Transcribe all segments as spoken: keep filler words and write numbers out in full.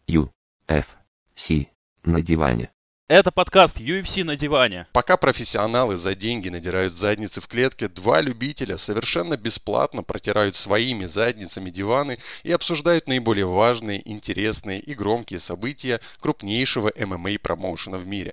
ю эф си на диване. Это подкаст ю эф си на диване. Пока профессионалы за деньги надирают задницы в клетке, два любителя совершенно бесплатно протирают своими задницами диваны и обсуждают наиболее важные, интересные и громкие события крупнейшего эм эм а-промоушена в мире.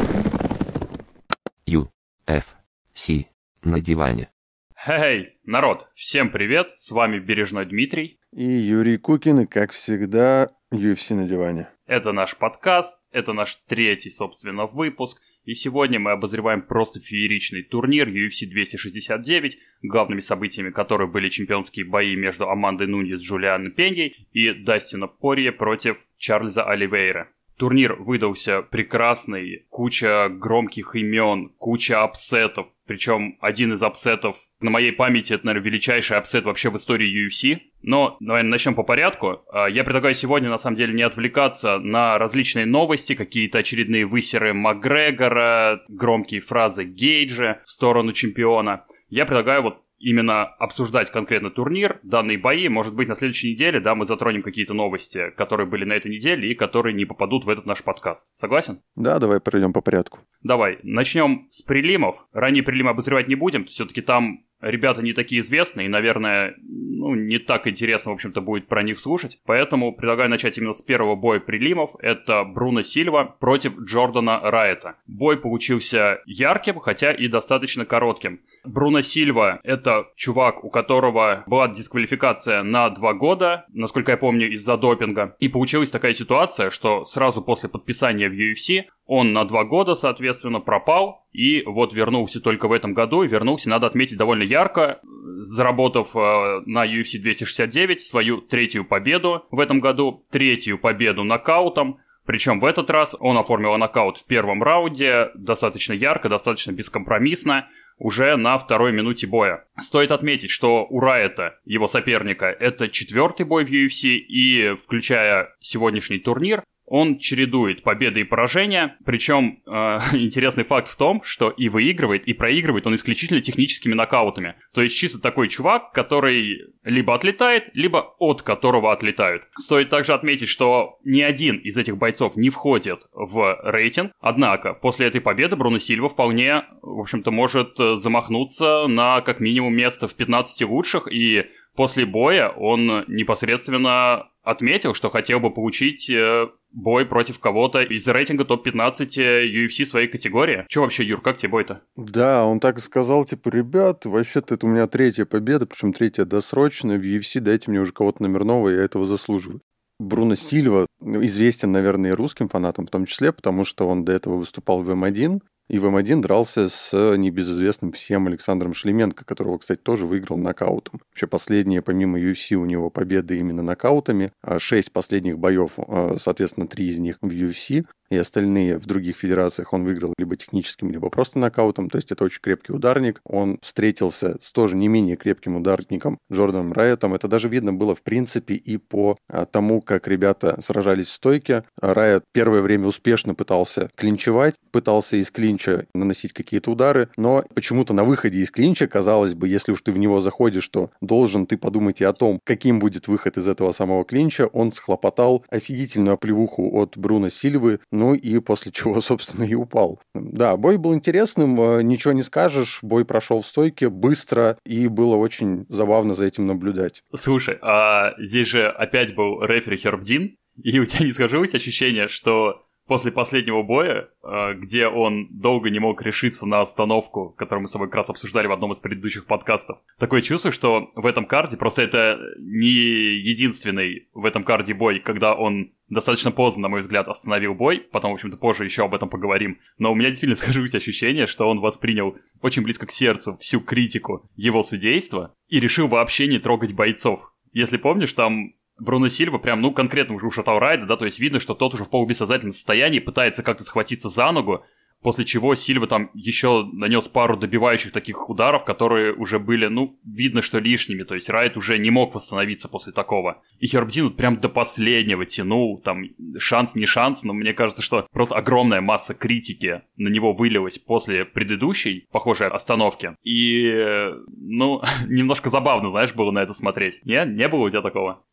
ю эф си на диване. Хей, народ, всем привет, с вами Бережной Дмитрий. И Юрий Кукин, и как всегда, ю эф си на диване. Это наш подкаст, это наш третий, собственно, выпуск. И сегодня мы обозреваем просто фееричный турнир ю эф си двести шестьдесят девять, главными событиями которых были чемпионские бои между Амандой Нуньес, Джулианой Пеньей и Дастином Порье против Чарльза Оливейра. Турнир выдался прекрасный, куча громких имен, куча апсетов. Причем один из апсетов, на моей памяти, это, наверное, величайший апсет вообще в истории ю эф си. Но, наверное, начнем по порядку. Я предлагаю сегодня, на самом деле, не отвлекаться на различные новости, какие-то очередные высеры Макгрегора, громкие фразы Гейджа в сторону чемпиона. Я предлагаю вот именно обсуждать конкретно турнир, данные бои. Может быть, на следующей неделе, да, мы затронем какие-то новости, которые были на этой неделе и которые не попадут в этот наш подкаст. Согласен? Да, давай пройдем по порядку. Давай, начнем с прилимов. Ранние прилимы обозревать не будем, все-таки там ребята не такие известные, и, наверное, ну, не так интересно, в общем-то, будет про них слушать. Поэтому предлагаю начать именно с первого боя прилимов. Это Бруно Сильва против Джордана Райта. Бой получился ярким, хотя и достаточно коротким. Бруно Сильва — это чувак, у которого была дисквалификация на два года, насколько я помню, из-за допинга. И получилась такая ситуация, что сразу после подписания в ю эф си он на два года, соответственно, пропал. И вот вернулся только в этом году, и вернулся, надо отметить, довольно ярко, заработав э, на ю эф си двести шестьдесят девять свою третью победу в этом году, третью победу нокаутом. Причем в этот раз он оформил нокаут в первом раунде, достаточно ярко, достаточно бескомпромиссно, уже на второй минуте боя. Стоит отметить, что у Райта, его соперника, это четвертый бой в ю эф си, и, включая сегодняшний турнир, он чередует победы и поражения, причем э, интересный факт в том, что и выигрывает, и проигрывает он исключительно техническими нокаутами. То есть чисто такой чувак, который либо отлетает, либо от которого отлетают. Стоит также отметить, что ни один из этих бойцов не входит в рейтинг, однако после этой победы Бруно Сильва вполне, в общем-то, может замахнуться на как минимум место в пятнадцати лучших, и после боя он непосредственно отметил, что хотел бы получить э, бой против кого-то из рейтинга топ пятнадцать ю эф си своей категории. Че вообще, Юр, как тебе бой-то? Да, он так и сказал, типа, ребят, вообще-то это у меня третья победа, причем третья досрочная в ю эф си, дайте мне уже кого-то номерного, я этого заслуживаю. Бруно Сильва известен, наверное, и русским фанатам в том числе, потому что он до этого выступал в эм один, и в эм один дрался с небезызвестным всем Александром Шлеменко, которого, кстати, тоже выиграл нокаутом. Вообще последние, помимо ю эф си, у него победы именно нокаутами. Шесть последних боев, соответственно, три из них в ю эф си, и остальные в других федерациях он выиграл либо техническим, либо просто нокаутом. То есть это очень крепкий ударник. Он встретился с тоже не менее крепким ударником Джорданом Райтом. Это даже видно было, в принципе, и по тому, как ребята сражались в стойке. Райт первое время успешно пытался клинчевать, пытался из клинча наносить какие-то удары, но почему-то на выходе из клинча, казалось бы, если уж ты в него заходишь, то должен ты подумать и о том, каким будет выход из этого самого клинча. Он схлопотал офигительную оплевуху от Бруно Сильвы, ну и после чего, собственно, и упал. Да, бой был интересным, ничего не скажешь, бой прошел в стойке быстро, и было очень забавно за этим наблюдать. Слушай, а здесь же опять был рефери Херб Дин, и у тебя не сложилось ощущение, что после последнего боя, где он долго не мог решиться на остановку, которую мы с тобой как раз обсуждали в одном из предыдущих подкастов, такое чувство, что в этом карде, просто это не единственный в этом карде бой, когда он достаточно поздно, на мой взгляд, остановил бой, потом, в общем-то, позже еще об этом поговорим, но у меня действительно сложилось ощущение, что он воспринял очень близко к сердцу всю критику его судейства и решил вообще не трогать бойцов. Если помнишь, там Бруно Сильва прям, ну, конкретно уже ушатал Райта, да, то есть видно, что тот уже в полубессознательном состоянии пытается как-то схватиться за ногу, после чего Сильва там еще нанес пару добивающих таких ударов, которые уже были, ну, видно, что лишними, то есть Райт уже не мог восстановиться после такого. И Херб Дин вот прям до последнего тянул, там, шанс не шанс, но мне кажется, что просто огромная масса критики на него вылилась после предыдущей, похожей остановки. И, ну, немножко забавно, знаешь, было на это смотреть. Не, не было у тебя такого?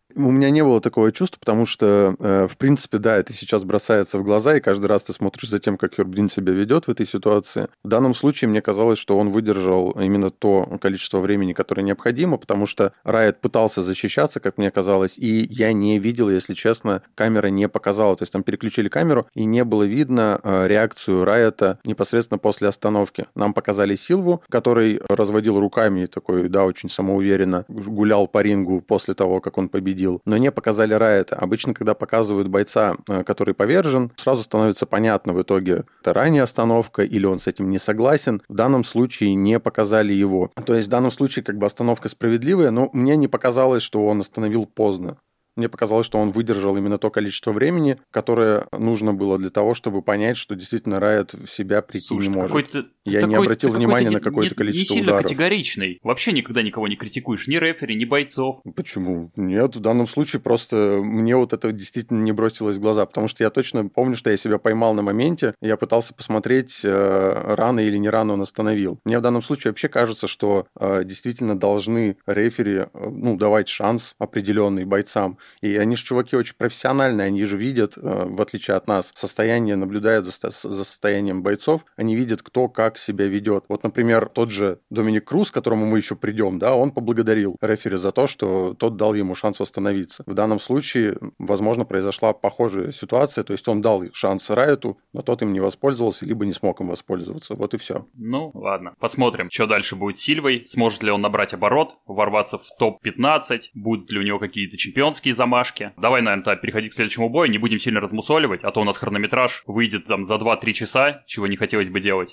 У меня не было такого чувства, потому что, э, в принципе, да, это сейчас бросается в глаза, и каждый раз ты смотришь за тем, как Хербдин себя ведет в этой ситуации. В данном случае мне казалось, что он выдержал именно то количество времени, которое необходимо, потому что Райот пытался защищаться, как мне казалось, и я не видел, если честно, камера не показала. То есть там переключили камеру, и не было видно э, реакцию Райота непосредственно после остановки. Нам показали Силву, который разводил руками такой, да, очень самоуверенно гулял по рингу после того, как он победил. Но не показали Райота. Обычно, когда показывают бойца, который повержен, сразу становится понятно в итоге, это ранняя остановка или он с этим не согласен. В данном случае не показали его. То есть в данном случае как бы остановка справедливая, но мне не показалось, что он остановил поздно. Мне показалось, что он выдержал именно то количество времени, которое нужно было для того, чтобы понять, что действительно Райот в себя прийти Слушай, не может. Какой-то, Я такой, не обратил внимания не, на какое-то не, количество не сильно ударов. Категоричный. Вообще никогда никого не критикуешь. Ни рефери, ни бойцов. Почему? Нет, в данном случае просто мне вот это действительно не бросилось в глаза, потому что я точно помню, что я себя поймал на моменте, я пытался посмотреть, э, рано или не рано он остановил. Мне в данном случае вообще кажется, что э, действительно должны рефери э, ну, давать шанс определенный бойцам. И они же, чуваки, очень профессиональные, они же видят, э, в отличие от нас, состояние, наблюдают за, за состоянием бойцов, они видят, кто как себя ведет. Вот, например, тот же Доминик Круз, к которому мы еще придем, да, он поблагодарил рефери за то, что тот дал ему шанс восстановиться. В данном случае, возможно, произошла похожая ситуация, то есть он дал шанс Райоту, но тот им не воспользовался, либо не смог им воспользоваться. Вот и все. Ну, ладно. Посмотрим, что дальше будет с Сильвой. Сможет ли он набрать оборот, ворваться в топ пятнадцать, будут ли у него какие-то чемпионские замашки. Давай, наверное, так, переходить к следующему бою, не будем сильно размусоливать, а то у нас хронометраж выйдет там за два-три часа, чего не хотелось бы делать.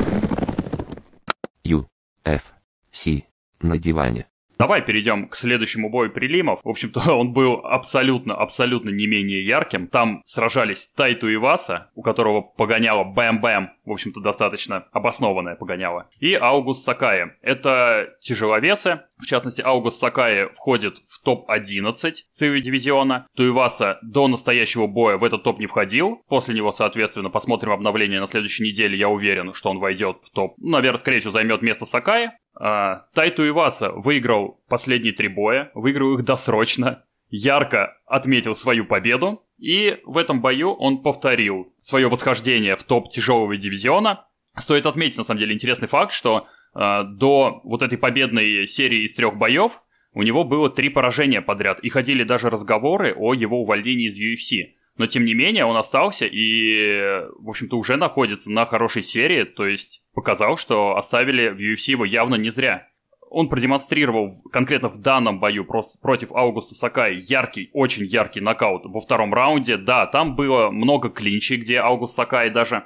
Ю. Эф. Си. На диване. Давай перейдем к следующему бою прелимов. В общем-то, он был абсолютно-абсолютно не менее ярким. Там сражались Тайту Иваса, у которого погоняло Бэм-Бэм, в общем-то, достаточно обоснованное погоняло, и Аугуст Сакаи. Это тяжеловесы. В частности, Аугуст Сакаи входит в топ одиннадцать своего дивизиона. Туиваса до настоящего боя в этот топ не входил. После него, соответственно, посмотрим обновление на следующей неделе. Я уверен, что он войдет в топ. Ну, наверное, скорее всего, займет место Сакаи. Uh, Тайту Иваса выиграл последние три боя, выиграл их досрочно, ярко отметил свою победу, и в этом бою он повторил свое восхождение в топ тяжелого дивизиона. Стоит отметить, на самом деле, интересный факт, что uh, до вот этой победной серии из трех боев у него было три поражения подряд, и ходили даже разговоры о его увольнении из ю эф си. Но, тем не менее, он остался и, в общем-то, уже находится на хорошей серии, то есть показал, что оставили в ю эф си его явно не зря. Он продемонстрировал конкретно в данном бою против Аугуста Сакаи яркий, очень яркий нокаут во втором раунде. Да, там было много клинчей, где Аугуст Сакаи даже, э,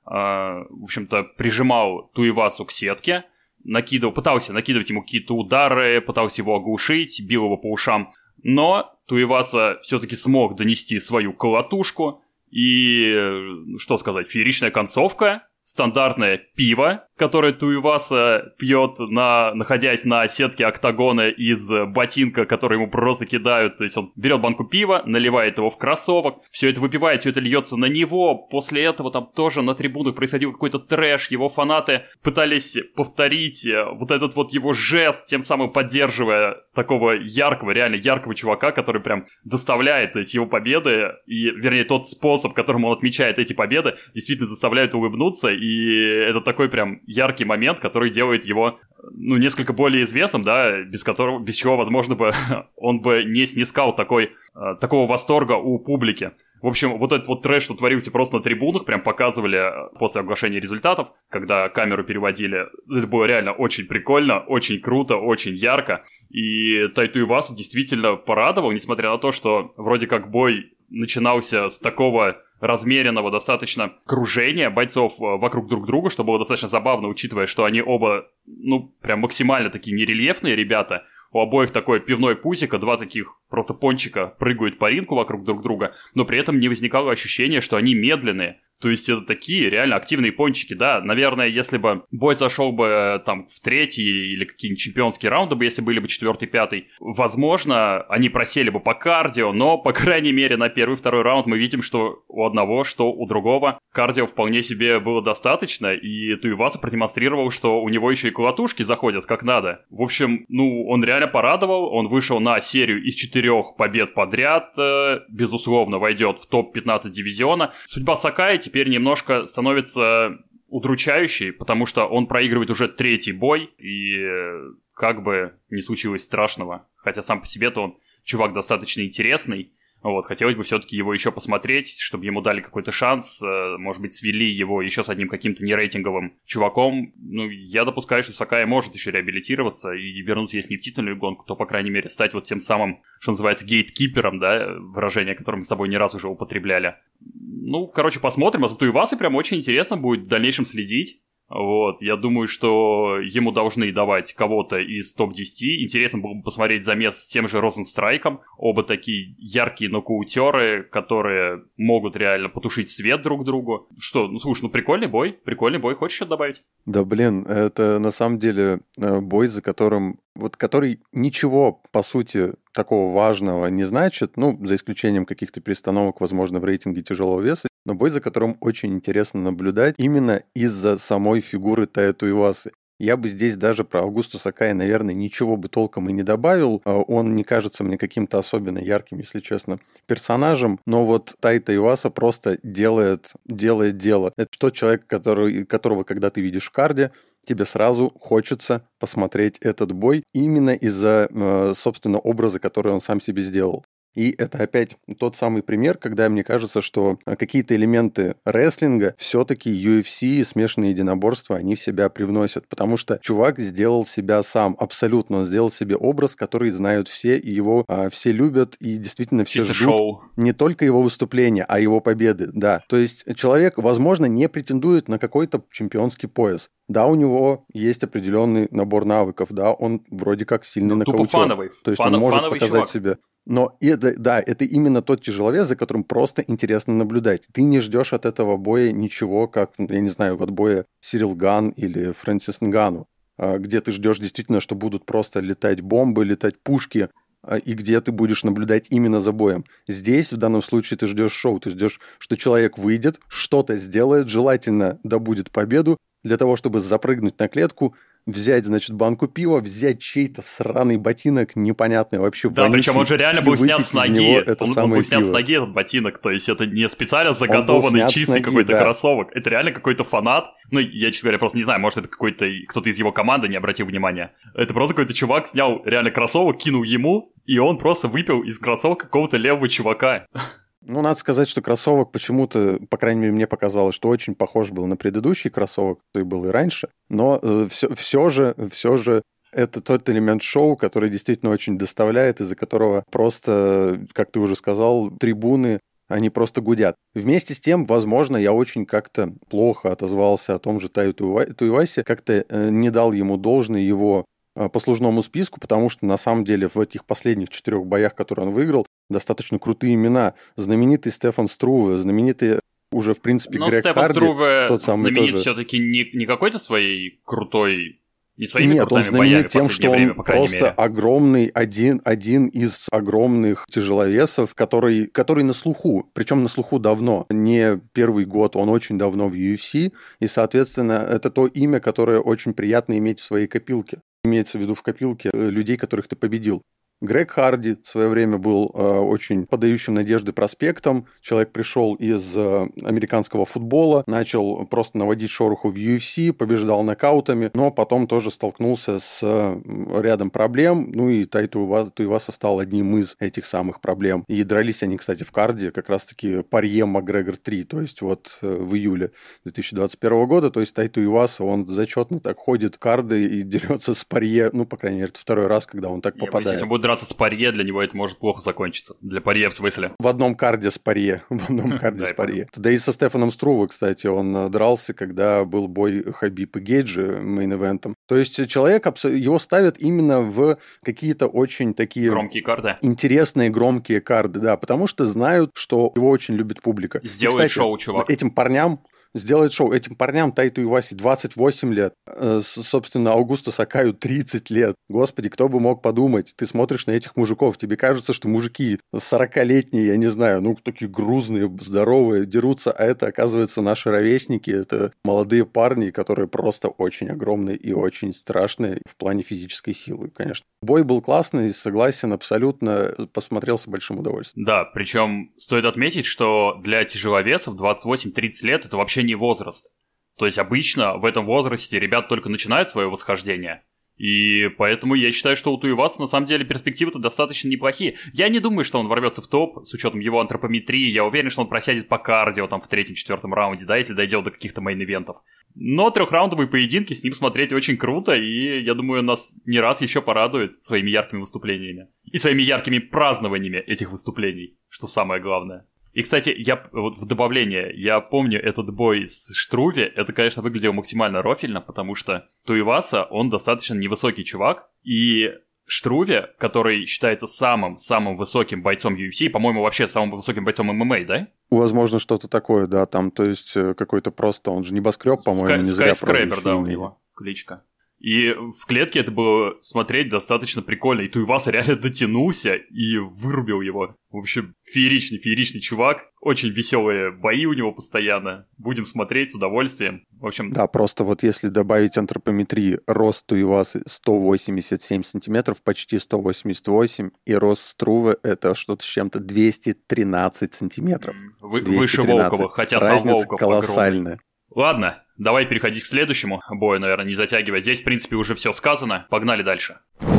в общем-то, прижимал Туивасу к сетке, накидывал, пытался накидывать ему какие-то удары, пытался его оглушить, бил его по ушам. Но Туиваса все-таки смог донести свою колотушку. И, что сказать, фееричная концовка. Стандартное пиво, которое Туиваса пьет, на, находясь на сетке октагона из ботинка, который ему просто кидают. То есть он берет банку пива, наливает его в кроссовок, все это выпивает, все это льется на него. После этого там тоже на трибунах происходил какой-то трэш. Его фанаты пытались повторить вот этот вот его жест, тем самым поддерживая такого яркого, реально яркого чувака, который прям доставляет, то есть его победы, и, вернее, тот способ, которым он отмечает эти победы, действительно заставляет улыбнуться. И это такой прям яркий момент, который делает его, ну, несколько более известным, да, без которого, без чего, возможно, бы он бы не снискал такой, э, такого восторга у публики. В общем, вот этот вот трэш, что творился просто на трибунах, прям показывали после оглашения результатов, когда камеру переводили. Это было реально очень прикольно, очень круто, очень ярко. И Тайту Иваса действительно порадовал, несмотря на то, что вроде как бой начинался с такого размеренного достаточно кружения бойцов вокруг друг друга, что было достаточно забавно, учитывая, что они оба, ну, прям максимально такие нерельефные ребята. У обоих такое пивное пузико, два таких просто пончика прыгают по рингу вокруг друг друга, но при этом не возникало ощущения, что они медленные. То есть это такие реально активные пончики, да. Наверное, если бы бой зашел бы там в третий или какие-нибудь чемпионские раунды бы, если были бы четвертый, пятый, возможно, они просели бы по кардио, но, по крайней мере, на первый, второй раунд мы видим, что у одного, что у другого кардио вполне себе было достаточно, и Туиваса продемонстрировал, что у него еще и колотушки заходят как надо. В общем, ну, он реально порадовал, он вышел на серию из четырех побед подряд, э, безусловно, войдет в топ пятнадцать дивизиона. Судьба Сакая теперь немножко становится удручающей, потому что он проигрывает уже третий бой, и как бы не случилось страшного. Хотя сам по себе-то он чувак достаточно интересный. Вот, хотелось бы все-таки его еще посмотреть, чтобы ему дали какой-то шанс, может быть, свели его еще с одним каким-то нерейтинговым чуваком. Ну, я допускаю, что Сакая может еще реабилитироваться и вернуться, если не в титульную гонку, то, по крайней мере, стать вот тем самым, что называется, гейткипером, да, выражение, которое мы с тобой не раз уже употребляли. Ну, короче, посмотрим, а за Туивасой прям очень интересно будет в дальнейшем следить. Вот, я думаю, что ему должны давать кого-то из топ десять. Интересно было бы посмотреть замес с тем же Розенстрайком. Оба такие яркие нокаутеры, которые могут реально потушить свет друг другу. Что, ну слушай, ну прикольный бой, прикольный бой. Хочешь что-то добавить? Да блин, это на самом деле бой, за которым, вот который ничего, по сути, такого важного не значит, ну, за исключением каких-то перестановок, возможно, в рейтинге тяжелого веса, но бой, за которым очень интересно наблюдать именно из-за самой фигуры Тая Туивасы. Я бы здесь даже про Аугусто Сакая, наверное, ничего бы толком и не добавил. Он не кажется мне каким-то особенно ярким, если честно, персонажем. Но вот Тай Туиваса просто делает, делает дело. Это тот человек, который, которого, когда ты видишь в карде, тебе сразу хочется посмотреть этот бой именно из-за, собственно, образа, который он сам себе сделал. И это опять тот самый пример, когда мне кажется, что какие-то элементы рестлинга все-таки ю эф си и смешанные единоборства, они в себя привносят. Потому что чувак сделал себя сам, абсолютно. Он сделал себе образ, который знают все, и его а, все любят, и действительно все Чисто ждут шоу. Не только его выступления, а его победы. Да. То есть человек, возможно, не претендует на какой-то чемпионский пояс. Да, у него есть определенный набор навыков, да, он вроде как сильный ну, нокаутер. фановый. То есть Фан, он может фановый показать чувак. себя. Но это, да, это именно тот тяжеловес, за которым просто интересно наблюдать. Ты не ждешь от этого боя ничего, как, я не знаю, от боя Сирил Ган или Фрэнсис Нгану, где ты ждешь действительно, что будут просто летать бомбы, летать пушки, и где ты будешь наблюдать именно за боем. Здесь, в данном случае, ты ждешь шоу, ты ждешь, что человек выйдет, что-то сделает, желательно добудет победу, для того, чтобы запрыгнуть на клетку, взять, значит, банку пива, взять чей-то сраный ботинок непонятный вообще. Да, причем он же реально был снят с ноги. Это он, он был снят с ноги, этот ботинок. То есть это не специально заготованный чистый какой-то да. кроссовок. Это реально какой-то фанат. Ну, я, честно говоря, просто не знаю, может, это какой-то кто-то из его команды не обратил внимания. Это просто какой-то чувак снял реально кроссовок, кинул ему, и он просто выпил из кроссовка какого-то левого чувака. Ну, надо сказать, что кроссовок почему-то, по крайней мере, мне показалось, что очень похож был на предыдущий кроссовок, который был и раньше. Но э, все, все же, все же это тот элемент шоу, который действительно очень доставляет, из-за которого просто, как ты уже сказал, трибуны, они просто гудят. Вместе с тем, возможно, я очень как-то плохо отозвался о том же Таю Туивасе, как-то э, не дал ему должное его послужному списку, потому что на самом деле в этих последних четырех боях, которые он выиграл, достаточно крутые имена. Знаменитый Стефан Струве, знаменитый уже, в принципе, Но Грег Стефан Харди. Струве тот самый знаменит тоже. все-таки не, не какой-то своей крутой... Не своими Нет, он крутыми боями знаменит тем, что время, он по крайней просто мере. огромный, один, один из огромных тяжеловесов, который, который на слуху, причем на слуху давно, не первый год, он очень давно в ю эф си, и, соответственно, это то имя, которое очень приятно иметь в своей копилке. Имеется в виду в копилке людей, которых ты победил. Грег Харди в свое время был э, очень подающим надежды проспектом. Человек пришел из э, американского футбола, начал просто наводить шороху в ю эф си, побеждал нокаутами, но потом тоже столкнулся с э, рядом проблем. Ну и Тай Туиваса стал одним из этих самых проблем. И дрались они, кстати, в карде как раз-таки Парье Макгрегор три, то есть вот э, в июле две тысячи двадцать первого года. То есть Тай Туиваса, он зачетно так ходит в карды и дерется с Парье, ну, по крайней мере, это второй раз, когда он так Не, попадает. Если он будет драться с Порье, для него это может плохо закончиться. Для Порье в смысле. В одном карде с Порье. В одном карде с Порье. Да и со Стефаном Струве, кстати, он дрался, когда был бой Хабиб и Гейджи мейн-эвентом. То есть человек, его ставят именно в какие-то очень такие... Громкие карды. Интересные громкие карды, да, потому что знают, что его очень любит публика. Сделает и, кстати, шоу, чувак. Этим парням сделает шоу. Этим парням Тайту Иваси двадцать восемь лет. Собственно, Аугусто Сакаю тридцать лет. Господи, кто бы мог подумать? Ты смотришь на этих мужиков, тебе кажется, что мужики сорокалетние, я не знаю, ну, такие грузные, здоровые, дерутся, а это, оказывается, наши ровесники. Это молодые парни, которые просто очень огромные и очень страшные в плане физической силы, конечно. Бой был классный, согласен, абсолютно. Посмотрел с большим удовольствием. Да, причем стоит отметить, что для тяжеловесов двадцать восемь тридцать лет это вообще не возраст. То есть обычно в этом возрасте ребят только начинают свое восхождение. И поэтому я считаю, что у Туиваса на самом деле перспективы-то достаточно неплохие. Я не думаю, что он ворвется в топ с учетом его антропометрии. Я уверен, что он просядет по кардио там в третьем-четвертом раунде, да, если дойдет до каких-то мейн-ивентов. Но трехраундовые поединки с ним смотреть очень круто, и я думаю, нас не раз еще порадует своими яркими выступлениями. И своими яркими празднованиями этих выступлений, что самое главное. И, кстати, я вот в добавление, я помню этот бой с Штруве, это, конечно, выглядело максимально рофильно, потому что Туиваса, он достаточно невысокий чувак, и Штруве, который считается самым-самым высоким бойцом ю эф си, по-моему, вообще самым высоким бойцом эм эм а, да? Возможно, что-то такое, да, там, то есть какой-то просто, он же небоскреб, по-моему, не зря Скайскрейпер, да, у него кличка. И в клетке это было смотреть достаточно прикольно. И Туиваса реально дотянулся и вырубил его. В общем, фееричный, фееричный чувак. Очень веселые бои у него постоянно. Будем смотреть с удовольствием. В общем... Да, просто вот если добавить антропометрии, рост Туивасы сто восемьдесят семь сантиметров, почти сто восемьдесят восемь, и рост Струве это что-то с чем-то двести тринадцать сантиметров. Вы, выше Волкова, хотя разница сам Волков колоссальная. Огромный. Ладно, давай переходить к следующему бою, наверное, не затягивая. Здесь, в принципе, уже все сказано. Погнали дальше.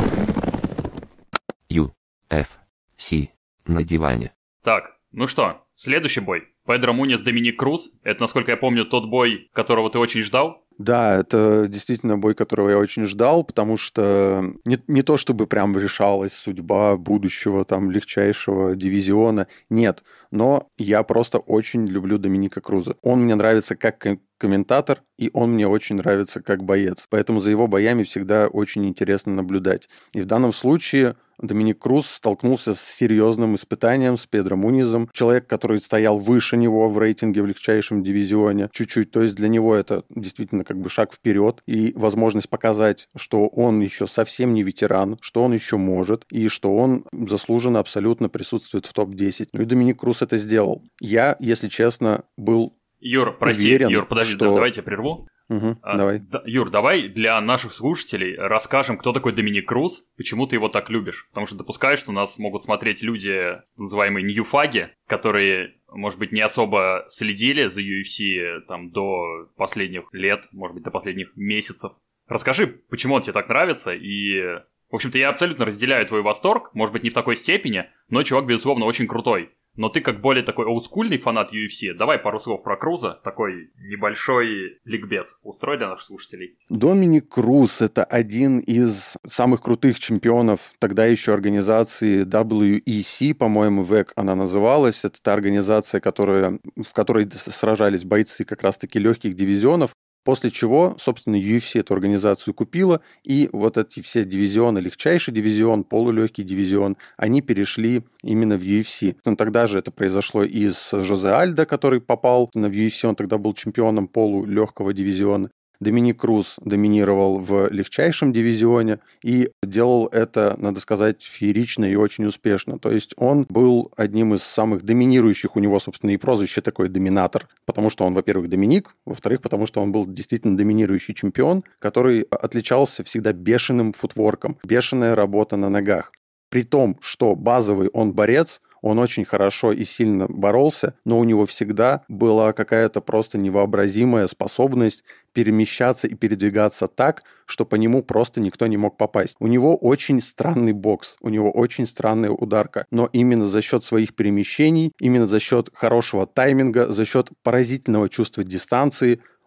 ю эф си на диване. Так, ну что, следующий бой. Педро Муньес, Доминик Круз. Это, насколько я помню, тот бой, которого ты очень ждал. Да, это действительно бой, которого я очень ждал, потому что не, не то чтобы прям решалась судьба будущего там легчайшего дивизиона, нет, но я просто очень люблю Доминика Круза. Он мне нравится как комментатор, и он мне очень нравится как боец, поэтому за его боями всегда очень интересно наблюдать. И в данном случае Доминик Круз столкнулся с серьезным испытанием с Педро Муньезом, человек, который стоял выше него в рейтинге в легчайшем дивизионе чуть-чуть, то есть для него это действительно как бы шаг вперед и возможность показать, что он еще совсем не ветеран, что он еще может и что он заслуженно абсолютно присутствует в топ десять. Ну и Доминик Круз это сделал. Я, если честно, был Юр, прости, уверен, Юр, подожди, что... давайте я прерву. Угу, а, давай. Да, Юр, давай для наших слушателей расскажем, кто такой Доминик Круз, почему ты его так любишь. Потому что допускаешь, что нас могут смотреть люди, называемые ньюфаги, которые, может быть, не особо следили за ю эф си там, до последних лет, может быть, до последних месяцев. Расскажи, почему он тебе так нравится, и... В общем-то, я абсолютно разделяю твой восторг, может быть, не в такой степени, но чувак, безусловно, очень крутой. Но ты как более такой олдскульный фанат ю эф си, давай пару слов про Круза, такой небольшой ликбез устрой для наших слушателей. Доминик Круз – это один из самых крутых чемпионов тогда еще организации дабл ю и си, по-моему, ВЭК она называлась. Это та организация, которая, в которой сражались бойцы как раз-таки легких дивизионов. После чего, собственно, ю эф си эту организацию купила, и вот эти все дивизионы, легчайший дивизион, полулегкий дивизион, они перешли именно в ю эф си. Но тогда же это произошло и с Жозе Альдо, который попал в ю эф си, он тогда был чемпионом полулегкого дивизиона. Доминик Круз доминировал в легчайшем дивизионе и делал это, надо сказать, феерично и очень успешно. То есть он был одним из самых доминирующих, у него, собственно, и прозвище такое «доминатор», потому что он, во-первых, Доминик, во-вторых, потому что он был действительно доминирующий чемпион, который отличался всегда бешеным футворком, бешеная работа на ногах. При том, что базовый он борец, он очень хорошо и сильно боролся, но у него всегда была какая-то просто невообразимая способность перемещаться и передвигаться так, что по нему просто никто не мог попасть. У него очень странный бокс, у него очень странная ударка, но именно за счет своих перемещений, именно за счет хорошего тайминга, за счет поразительного чувства дистанции,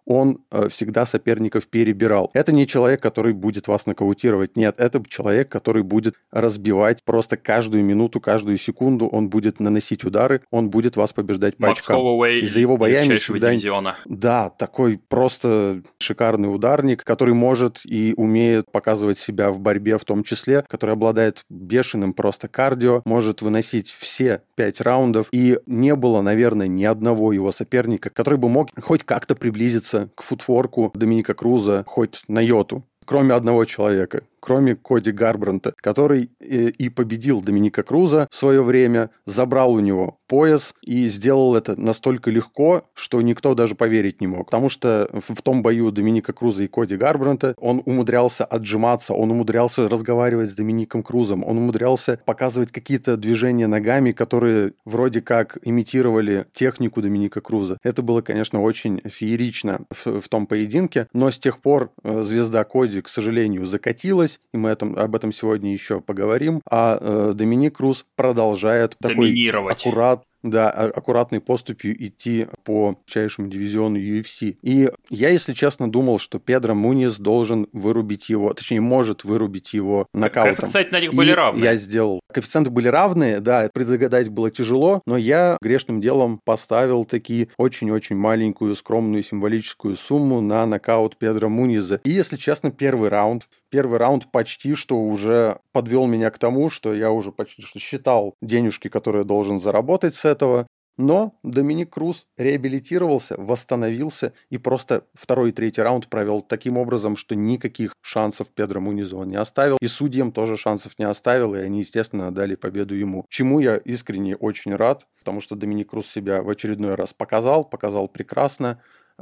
он э, всегда соперников перебирал. Это не человек, который будет вас нокаутировать. Нет, это человек, который будет разбивать просто каждую минуту, каждую секунду. Он будет наносить удары, он будет вас побеждать по Макс очкам. Холлоуэй И за его боями всегда... дивизиона. Да, такой просто шикарный ударник, который может и умеет показывать себя в борьбе в том числе, который обладает бешеным просто кардио, может выносить все пять раундов. И не было, наверное, ни одного его соперника, который бы мог хоть как-то приблизиться к футворку Доминика Круза, хоть на йоту. Кроме одного человека, кроме Коди Гарбранта, который и победил Доминика Круза в свое время, забрал у него пояс и сделал это настолько легко, что никто даже поверить не мог. Потому что в том бою Доминика Круза и Коди Гарбранта он умудрялся отжиматься, он умудрялся разговаривать с Домиником Крузом, он умудрялся показывать какие-то движения ногами, которые вроде как имитировали технику Доминика Круза. Это было, конечно, очень феерично в, в том поединке, но с тех пор звезда Коди, к сожалению, закатилась, и мы этом, об этом сегодня еще поговорим, а э, Доминик Круз продолжает такой аккурат, да, аккуратной поступью идти по высочайшему дивизиону ю эф си. И я, если честно, думал, что Педро Муньес должен вырубить его, точнее, может вырубить его нокаутом. Коэффициенты на них были и равны. Я сделал. Коэффициенты были равные, да, предугадать было тяжело, но я грешным делом поставил таки очень-очень маленькую, скромную, символическую сумму на нокаут Педро Муньеса. И, если честно, первый раунд Первый раунд почти что уже подвел меня к тому, что я уже почти что считал денежки, которые я должен заработать с этого. Но Доминик Круз реабилитировался, восстановился и просто второй и третий раунд провел таким образом, что никаких шансов Педро Муньезу он не оставил. И судьям тоже шансов не оставил, и они, естественно, дали победу ему. Чему я искренне очень рад, потому что Доминик Круз себя в очередной раз показал, показал прекрасно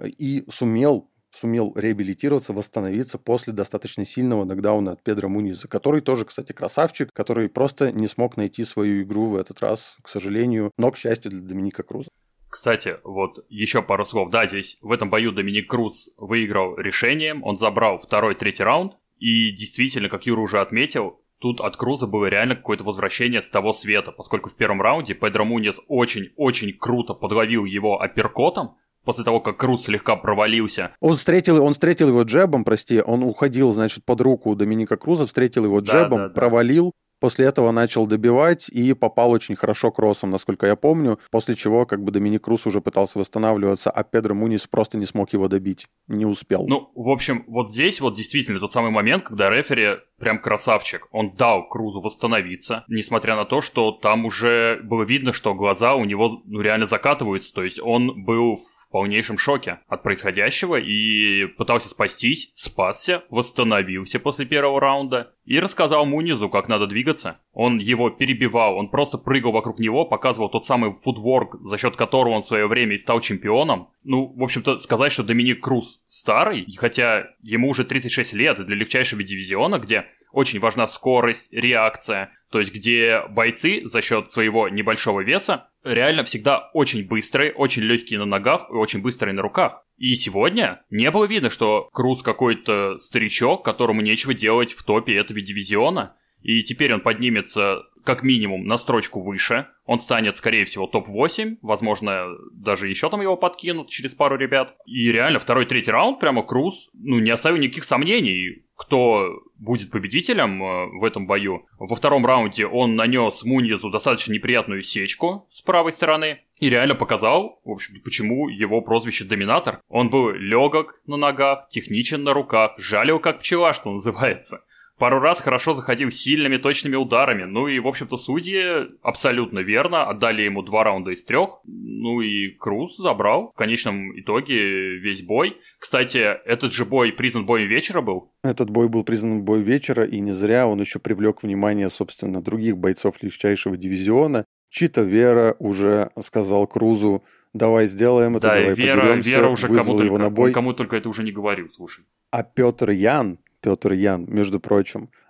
и сумел сумел реабилитироваться, восстановиться после достаточно сильного нокдауна от Педро Муньеса, который тоже, кстати, красавчик, который просто не смог найти свою игру в этот раз, к сожалению, но, к счастью, для Доминика Круза. Кстати, вот еще пару слов. Да, здесь в этом бою Доминик Круз выиграл решением, он забрал второй, третий раунд, и действительно, как Юра уже отметил, тут от Круза было реально какое-то возвращение с того света, поскольку в первом раунде Педро Муньес очень-очень круто подловил его апперкотом, после того, как Круз слегка провалился. Он встретил, он встретил его джебом, прости, он уходил, значит, под руку Доминика Круза, встретил его джебом, да, да, провалил, да. После этого начал добивать и попал очень хорошо кроссом, насколько я помню, после чего как бы Доминик Круз уже пытался восстанавливаться, а Педро Муньес просто не смог его добить, не успел. Ну, в общем, вот здесь вот действительно тот самый момент, когда рефери прям красавчик, он дал Крузу восстановиться, несмотря на то, что там уже было видно, что глаза у него ну, реально закатываются, то есть он был в в полнейшем шоке от происходящего и пытался спастись, спасся, восстановился после первого раунда и рассказал Муньезу, как надо двигаться. Он его перебивал, он просто прыгал вокруг него, показывал тот самый футворк, за счет которого он в свое время и стал чемпионом. Ну, в общем-то, сказать, что Доминик Круз старый, хотя ему уже тридцать шесть лет, и для легчайшего дивизиона, где очень важна скорость, реакция, то есть где бойцы за счет своего небольшого веса реально всегда очень быстрые, очень легкие на ногах и очень быстрые на руках. И сегодня не было видно, что Круз какой-то старичок, которому нечего делать в топе этого дивизиона. И теперь он поднимется как минимум на строчку выше. Он станет, скорее всего, топ восемь. Возможно, даже еще там его подкинут через пару ребят. И реально второй-третий раунд прямо Круз, ну, не оставил никаких сомнений, кто будет победителем э, в этом бою. Во втором раунде он нанес Муньезу достаточно неприятную сечку с правой стороны. И реально показал, в общем, почему его прозвище Доминатор. Он был легок на ногах, техничен на руках, жалил как пчела, что называется. Пару раз хорошо заходил сильными, точными ударами. Ну и, в общем-то, судьи абсолютно верно отдали ему два раунда из трех. Ну и Круз забрал в конечном итоге весь бой. Кстати, этот же бой признан боем вечера был? Этот бой был признан боем вечера, и не зря он еще привлек внимание, собственно, других бойцов легчайшего дивизиона. Чито Вера уже сказал Крузу: давай сделаем это, да, давай Вера, подеремся, Вера уже вызвал кому его только, на бой. Кому только это уже не говорил, слушай. А Петр Ян, Петр Ян, между прочим,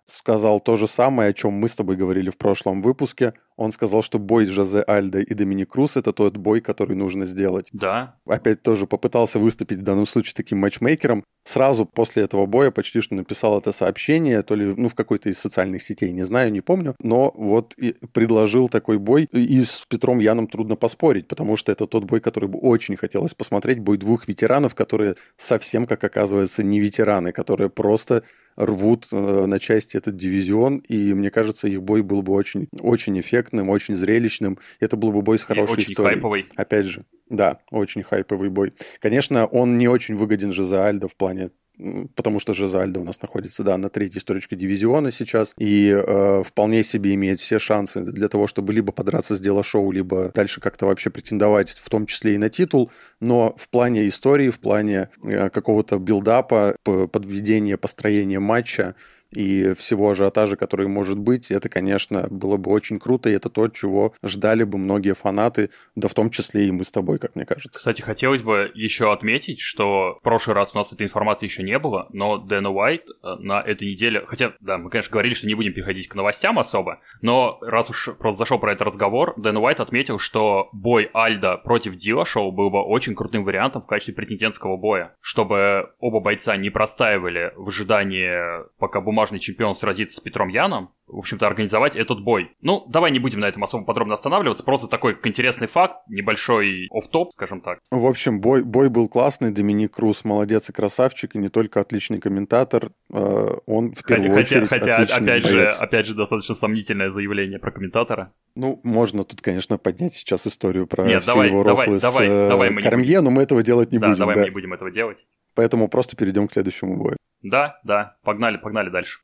сказал то же самое, о чем мы с тобой говорили в прошлом выпуске. Он сказал, что бой Жозе Альдо и Доминик Круз — это тот бой, который нужно сделать. Да. Опять тоже попытался выступить в данном случае таким матчмейкером. Сразу после этого боя почти что написал это сообщение, то ли ну, в какой-то из социальных сетей, не знаю, не помню. Но вот и предложил такой бой. И с Петром Яном трудно поспорить, потому что это тот бой, который бы очень хотелось посмотреть. Бой двух ветеранов, которые совсем, как оказывается, не ветераны, которые просто рвут э, на части этот дивизион, и мне кажется, их бой был бы очень, очень эффектным, очень зрелищным. Это был бы бой с хорошей и очень историей. Хайповый. Опять же, да, очень хайповый бой. Конечно, он не очень выгоден Жозе Альдо в плане, потому что Жозе Альдо у нас находится, да, на третьей строчке дивизиона сейчас, и э, вполне себе имеет все шансы для того, чтобы либо подраться с Дилашоу, либо дальше как-то вообще претендовать, в том числе и на титул, но в плане истории, в плане э, какого-то билдапа, подведения, построения матча и всего ажиотажа, который может быть, это, конечно, было бы очень круто, и это то, чего ждали бы многие фанаты, да в том числе и мы с тобой, как мне кажется. Кстати, хотелось бы еще отметить, что в прошлый раз у нас этой информации еще не было, но Дэна Уайт на этой неделе, хотя, да, мы, конечно, говорили, что не будем переходить к новостям особо, но раз уж просто зашел про этот разговор, Дэн Уайт отметил, что бой Альдо против Дилашоу был бы очень крутым вариантом в качестве претендентского боя, чтобы оба бойца не простаивали в ожидании, пока бумажный чемпион сразится с Петром Яном, в общем-то, организовать этот бой. Ну, давай не будем на этом особо подробно останавливаться, просто такой интересный факт, небольшой офф-топ, скажем так. В общем, бой, бой был классный, Доминик Круз молодец и красавчик, и не только отличный комментатор, э, он в первую хотя, очередь хотя, отличный опять боец. же, опять же, достаточно сомнительное заявление про комментатора. Ну, можно тут, конечно, поднять сейчас историю про Нет, все давай, его давай, рофлы давай, с давай мы не Кормье, но мы этого делать не да, будем. давай да. мы не будем этого делать. Поэтому просто перейдем к следующему бою. Да, да, погнали, погнали дальше.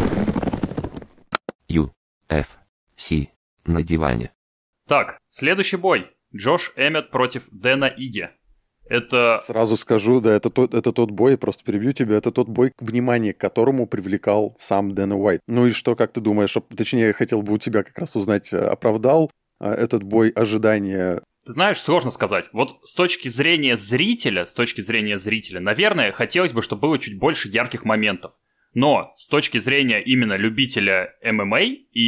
Ю. Эф. Си. На диване. Так, следующий бой. Джош Эммет против Дэна Иги. Это... Сразу скажу, да, это тот, это тот бой, просто перебью тебя, это тот бой, внимание к которому привлекал сам Дэн Уайт. Ну и что, как ты думаешь, точнее, я хотел бы у тебя как раз узнать, оправдал этот бой ожидания? Ты знаешь, сложно сказать. Вот с точки зрения зрителя, с точки зрения зрителя, наверное, хотелось бы, чтобы было чуть больше ярких моментов. Но с точки зрения именно любителя эм эм а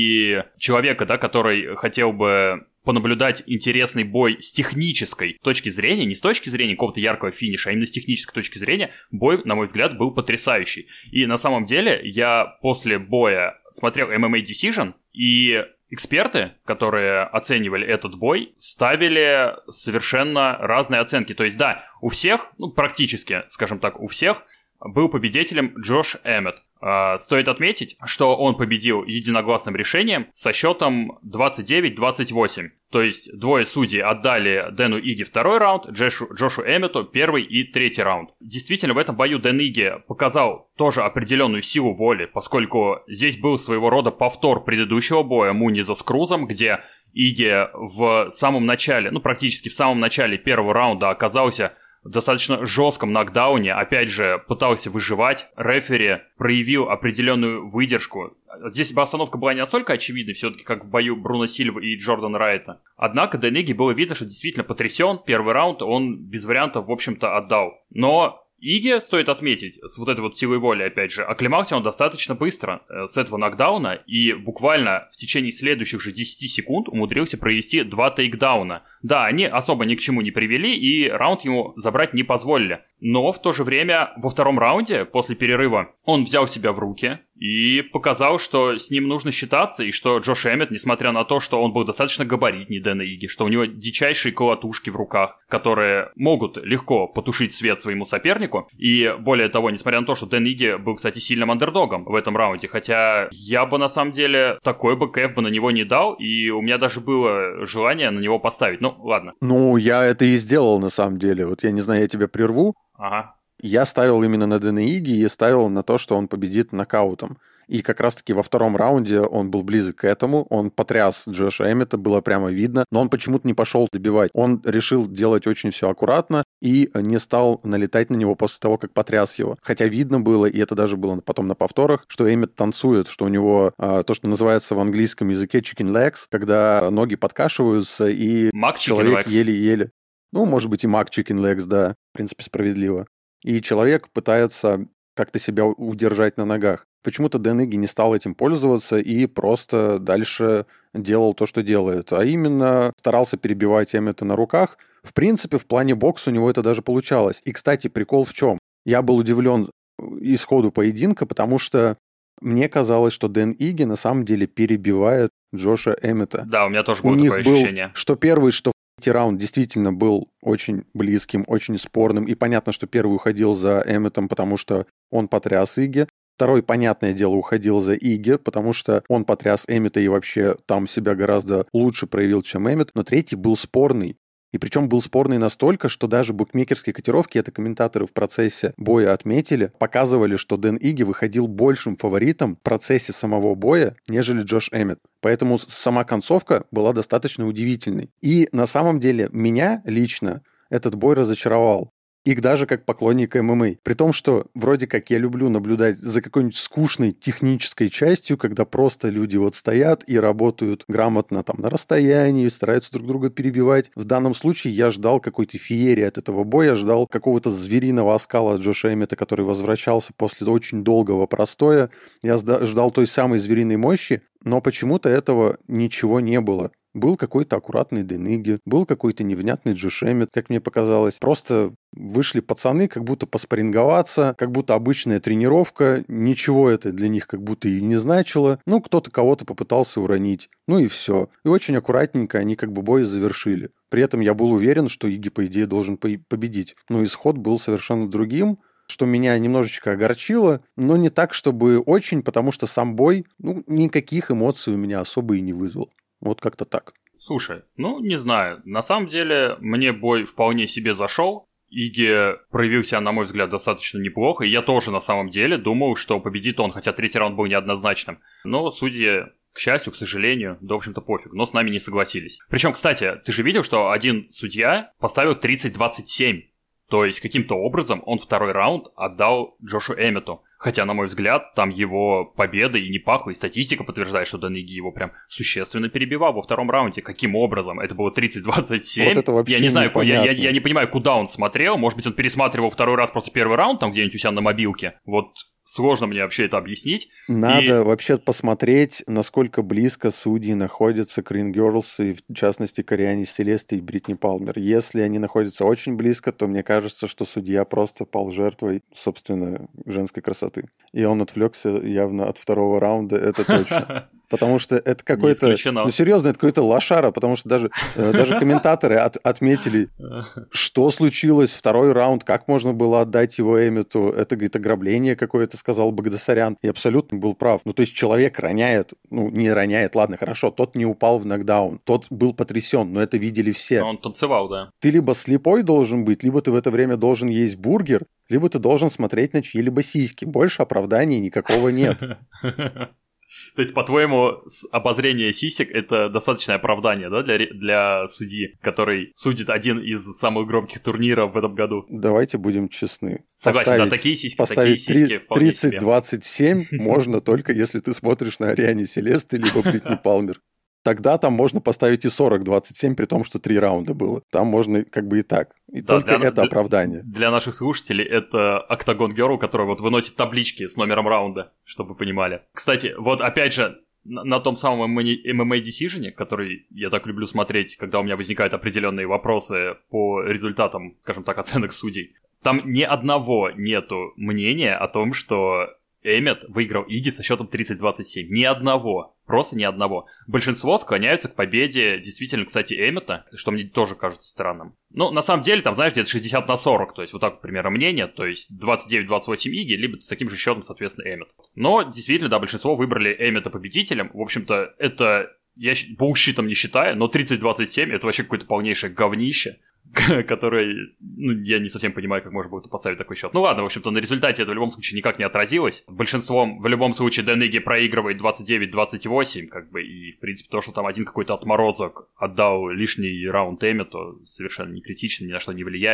и человека, да, который хотел бы понаблюдать интересный бой с технической точки зрения, не с точки зрения какого-то яркого финиша, а именно с технической точки зрения, бой, на мой взгляд, был потрясающий. И на самом деле я после боя смотрел эм эм а Decision, и эксперты, которые оценивали этот бой, ставили совершенно разные оценки. То есть, да, у всех, ну, практически, скажем так, у всех был победителем Джош Эммет. Uh, стоит отметить, что он победил единогласным решением со счетом двадцать девять двадцать восемь. То есть двое судей отдали Дэну Иги второй раунд, Джошу, Джошу Эммету первый и третий раунд. Действительно, в этом бою Дэн Иги показал тоже определенную силу воли, поскольку здесь был своего рода повтор предыдущего боя Муниза с Крузом, где Иги в самом начале, ну практически в самом начале первого раунда оказался в достаточно жестком нокдауне, опять же, пытался выживать. Рефери проявил определенную выдержку. Здесь бы остановка была не настолько очевидной, все-таки как в бою Бруно Сильва и Джордана Райта. Однако Дэн Иги было видно, что действительно потрясен. Первый раунд он без вариантов, в общем-то, отдал. Но Иги, стоит отметить, с вот этой вот силой воли, опять же, оклемался он достаточно быстро э, с этого нокдауна и буквально в течение следующих же десяти секунд умудрился провести два тейкдауна. Да, они особо ни к чему не привели и раунд ему забрать не позволили. Но в то же время во втором раунде, после перерыва, он взял себя в руки и показал, что с ним нужно считаться, и что Джош Эммет, несмотря на то, что он был достаточно габаритней Дэна Иги, что у него дичайшие колотушки в руках, которые могут легко потушить свет своему сопернику, и более того, несмотря на то, что Дэн Иги был, кстати, сильным андердогом в этом раунде, хотя я бы, на самом деле, такой бы КФ бы на него не дал, и у меня даже было желание на него поставить. Ну, ладно. Ну, я это и сделал, на самом деле. Вот я не знаю, я тебя прерву. Ага. Я ставил именно на Дэна Иги и ставил на то, что он победит нокаутом. И как раз-таки во втором раунде он был близок к этому, он потряс Джоша Эммета, было прямо видно, но он почему-то не пошел добивать. Он решил делать очень все аккуратно и не стал налетать на него после того, как потряс его. Хотя видно было, и это даже было потом на повторах, что Эммет танцует, что у него а, то, что называется в английском языке chicken legs, когда ноги подкашиваются, и Mac человек еле-еле... Ну, может быть, и Mac chicken legs, да, в принципе, справедливо. И человек пытается как-то себя удержать на ногах. почему-то Дэн Игги не стал этим пользоваться и просто дальше делал то, что делает. А именно старался перебивать Эммета на руках. В принципе, в плане бокса у него это даже получалось. И, кстати, прикол в чем? Я был удивлен исходу поединка, потому что мне казалось, что Дэн Игги на самом деле перебивает Джоша Эммета. Да, у меня тоже было у такое них был, ощущение. Что первый, что второй раунд действительно был очень близким, очень спорным. И понятно, что первый уходил за Эмметом, потому что он потряс Игги. Второй, понятное дело, уходил за Игги, потому что он потряс Эммета и вообще там себя гораздо лучше проявил, чем Эммет. Но третий был спорный. И причем был спорный настолько, что даже букмекерские котировки, это комментаторы в процессе боя отметили, показывали, что Дэн Игги выходил большим фаворитом в процессе самого боя, нежели Джош Эммет. Поэтому сама концовка была достаточно удивительной. И на самом деле меня лично этот бой разочаровал. И даже как поклонника эм эм а. При том, что вроде как я люблю наблюдать за какой-нибудь скучной технической частью, когда просто люди вот стоят и работают грамотно там на расстоянии, стараются друг друга перебивать. В данном случае я ждал какой-то феерии от этого боя, ждал какого-то звериного оскала от Джоша Эммета, который возвращался после очень долгого простоя. Я ждал той самой звериной мощи, но почему-то этого ничего не было. Был какой-то аккуратный Дэн Игги, был какой-то невнятный Джош Эммет, как мне показалось. Просто вышли пацаны, как будто поспарринговаться, как будто обычная тренировка. Ничего это для них как будто и не значило. Ну, кто-то кого-то попытался уронить. Ну и все. И очень аккуратненько они как бы бой завершили. При этом я был уверен, что Игги, по идее, должен победить. Но исход был совершенно другим, что меня немножечко огорчило, но не так, чтобы очень, потому что сам бой, ну, никаких эмоций у меня особо и не вызвал. Вот как-то так. Слушай, ну, не знаю. На самом деле, мне бой вполне себе зашел. Игги проявил себя, на мой взгляд, достаточно неплохо. И я тоже, на самом деле, думал, что победит он, хотя третий раунд был неоднозначным. Но судьи, к счастью, к сожалению, да, в общем-то, пофиг. Но с нами не согласились. Причем, кстати, ты же видел, что один судья поставил тридцать двадцать семь. То есть, каким-то образом он второй раунд отдал Джошу Эммету. Хотя, на мой взгляд, там его победа и не пахло, и статистика подтверждает, что Дэн Игги его прям существенно перебивал во втором раунде. Каким образом? Это было тридцать двадцать семь. Вот это вообще я не знаю, я, я, непонятно. я не понимаю, куда он смотрел. Может быть, он пересматривал второй раз просто первый раунд там где-нибудь у себя на мобилке. Вот сложно мне вообще это объяснить. Надо и... вообще посмотреть, насколько близко судьи находятся к Ring Girls, и в частности к Ариане Селесте и Бритни Палмер. Если они находятся очень близко, то мне кажется, что судья просто пал жертвой, собственно, женской красоты. И он отвлекся явно от второго раунда, это точно. Потому что это какой-то... Ну, серьезно, это какой-то лошара, потому что даже, э, даже комментаторы от, отметили, что случилось, второй раунд, как можно было отдать его Эммету. Это, говорит, ограбление какое-то, сказал Багдасарян. И абсолютно был прав. Ну, то есть человек роняет, ну, не роняет, ладно, хорошо, тот не упал в нокдаун, тот был потрясен, но это видели все. Он танцевал, да. Ты либо слепой должен быть, либо ты в это время должен есть бургер, либо ты должен смотреть на чьи-либо сиськи. Больше оправданий никакого нет. То есть, по-твоему, обозрение сисек – это достаточное оправдание, да, для, для судьи, который судит один из самых громких турниров в этом году? Давайте будем честны. Согласен, поставить, да, такие сиськи, поставить такие сиськи тридцать двадцать семь можно только если ты смотришь на Ариане Селесте либо Бритни Палмер. Тогда там можно поставить и сорок двадцать семь, при том, что три раунда было. Там можно как бы и так. И да, только для, это оправдание. Для, для наших слушателей это Octagon Girl, который вот выносит таблички с номером раунда, чтобы вы понимали. Кстати, вот опять же, на, на том самом эм эм а Decision, который я так люблю смотреть, когда у меня возникают определенные вопросы по результатам, скажем так, оценок судей, там ни одного нету мнения о том, что Эммет выиграл Игги со счетом тридцать двадцать семь. Ни одного. Просто ни одного. Большинство склоняются к победе, действительно, кстати, Эммета, что мне тоже кажется странным. Ну, на самом деле, там, знаешь, где-то шестьдесят на сорок, то есть вот так, примерно, мнение, то есть двадцать девять двадцать восемь Игги, либо с таким же счетом, соответственно, Эммет. Но, действительно, да, большинство выбрали Эммета победителем. В общем-то, это, я булщитом не считаю, но тридцать двадцать семь это вообще какое-то полнейшее говнище, который, ну, я не совсем понимаю, как можно было поставить такой счет. Ну ладно, в общем-то, на результате это в любом случае никак не отразилось. Большинством, в любом случае, Дэн Игги проигрывает двадцать девять двадцать восемь, как бы, и, в принципе, то, что там один какой-то отморозок отдал лишний раунд Эммету, совершенно не критично, ни на что не влияет.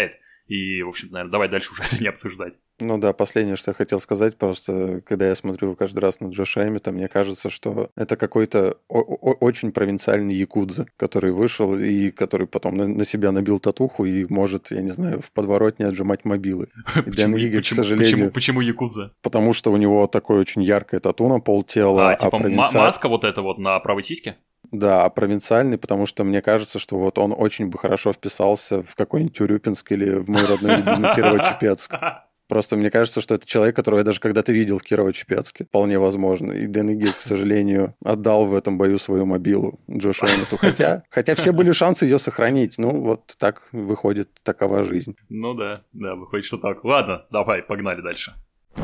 И, в общем, наверное, давай дальше уже это не обсуждать. Ну да, последнее, что я хотел сказать, просто когда я смотрю каждый раз на Джоша Эммета, мне кажется, что это какой-то очень провинциальный якудза, который вышел и который потом на, на себя набил татуху и может, я не знаю, в подворотне отжимать мобилы. И Дэн Иги, к сожалению... Почему, почему якудза? Потому что у него такое очень яркое тату на полтела. А, типа а провинци... маска вот эта вот на правой сиське? Да, а провинциальный, потому что мне кажется, что вот он очень бы хорошо вписался в какой-нибудь Урюпинск или в мой родной любимый Кирово-Чепецк. Просто мне кажется, что это человек, которого я даже когда-то видел в Кирово-Чепецке. Вполне возможно. И Дэн Иги, к сожалению, отдал в этом бою свою мобилу Джошу Эммету. Хотя, хотя все были шансы ее сохранить. Ну, вот так выходит, такова жизнь. Ну да, да, выходит, что так. Ладно, давай, погнали дальше.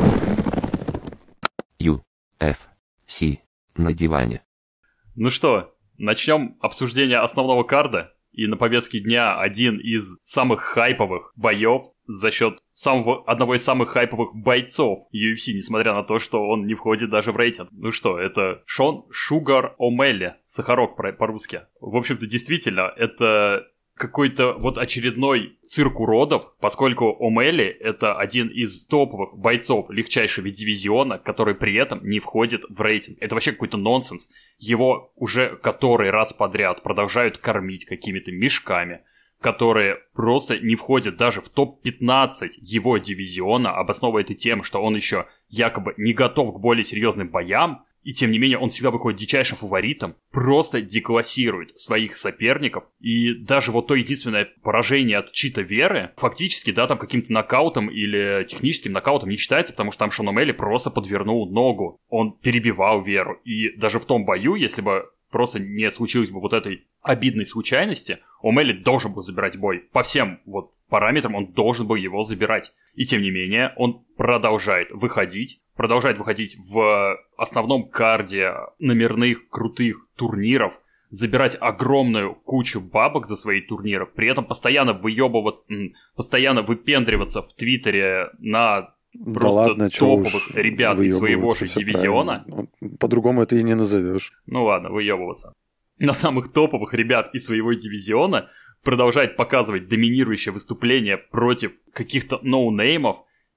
Ю. Эф. Си. На диване. Ну что, начнем обсуждение основного карда. И на повестке дня один из самых хайповых боев за счет самого, одного из самых хайповых бойцов ю эф си, несмотря на то, что он не входит даже в рейтинг. Ну что, это Шон Шугар О'Мелли, Сахарок по-русски. В общем-то, действительно, это какой-то вот очередной цирк уродов, поскольку О'Мелли — это один из топовых бойцов легчайшего дивизиона, который при этом не входит в рейтинг. Это вообще какой-то нонсенс. Его уже который раз подряд продолжают кормить какими-то мешками, которые просто не входят даже в топ пятнадцать его дивизиона, обосновывая это тем, что он еще якобы не готов к более серьезным боям, и тем не менее он всегда выходит дичайшим фаворитом, просто деклассирует своих соперников, и даже вот то единственное поражение от Чита Веры фактически, да, там каким-то нокаутом или техническим нокаутом не считается, потому что там Шон О'Мелли просто подвернул ногу, он перебивал Веру, и даже в том бою, если бы просто не случилось бы вот этой обидной случайности, О'Мелли должен был забирать бой. По всем вот параметрам он должен был его забирать. И тем не менее, он продолжает выходить, продолжает выходить в основном карде номерных крутых турниров, забирать огромную кучу бабок за свои турниры, при этом постоянно выебываться, постоянно выпендриваться в Твиттере на да просто ладно, топовых ребят из своего же дивизиона. Правильно. По-другому это и не назовешь. Ну ладно, выебываться. На самых топовых ребят из своего дивизиона продолжать показывать доминирующее выступление против каких-то ноунеймов.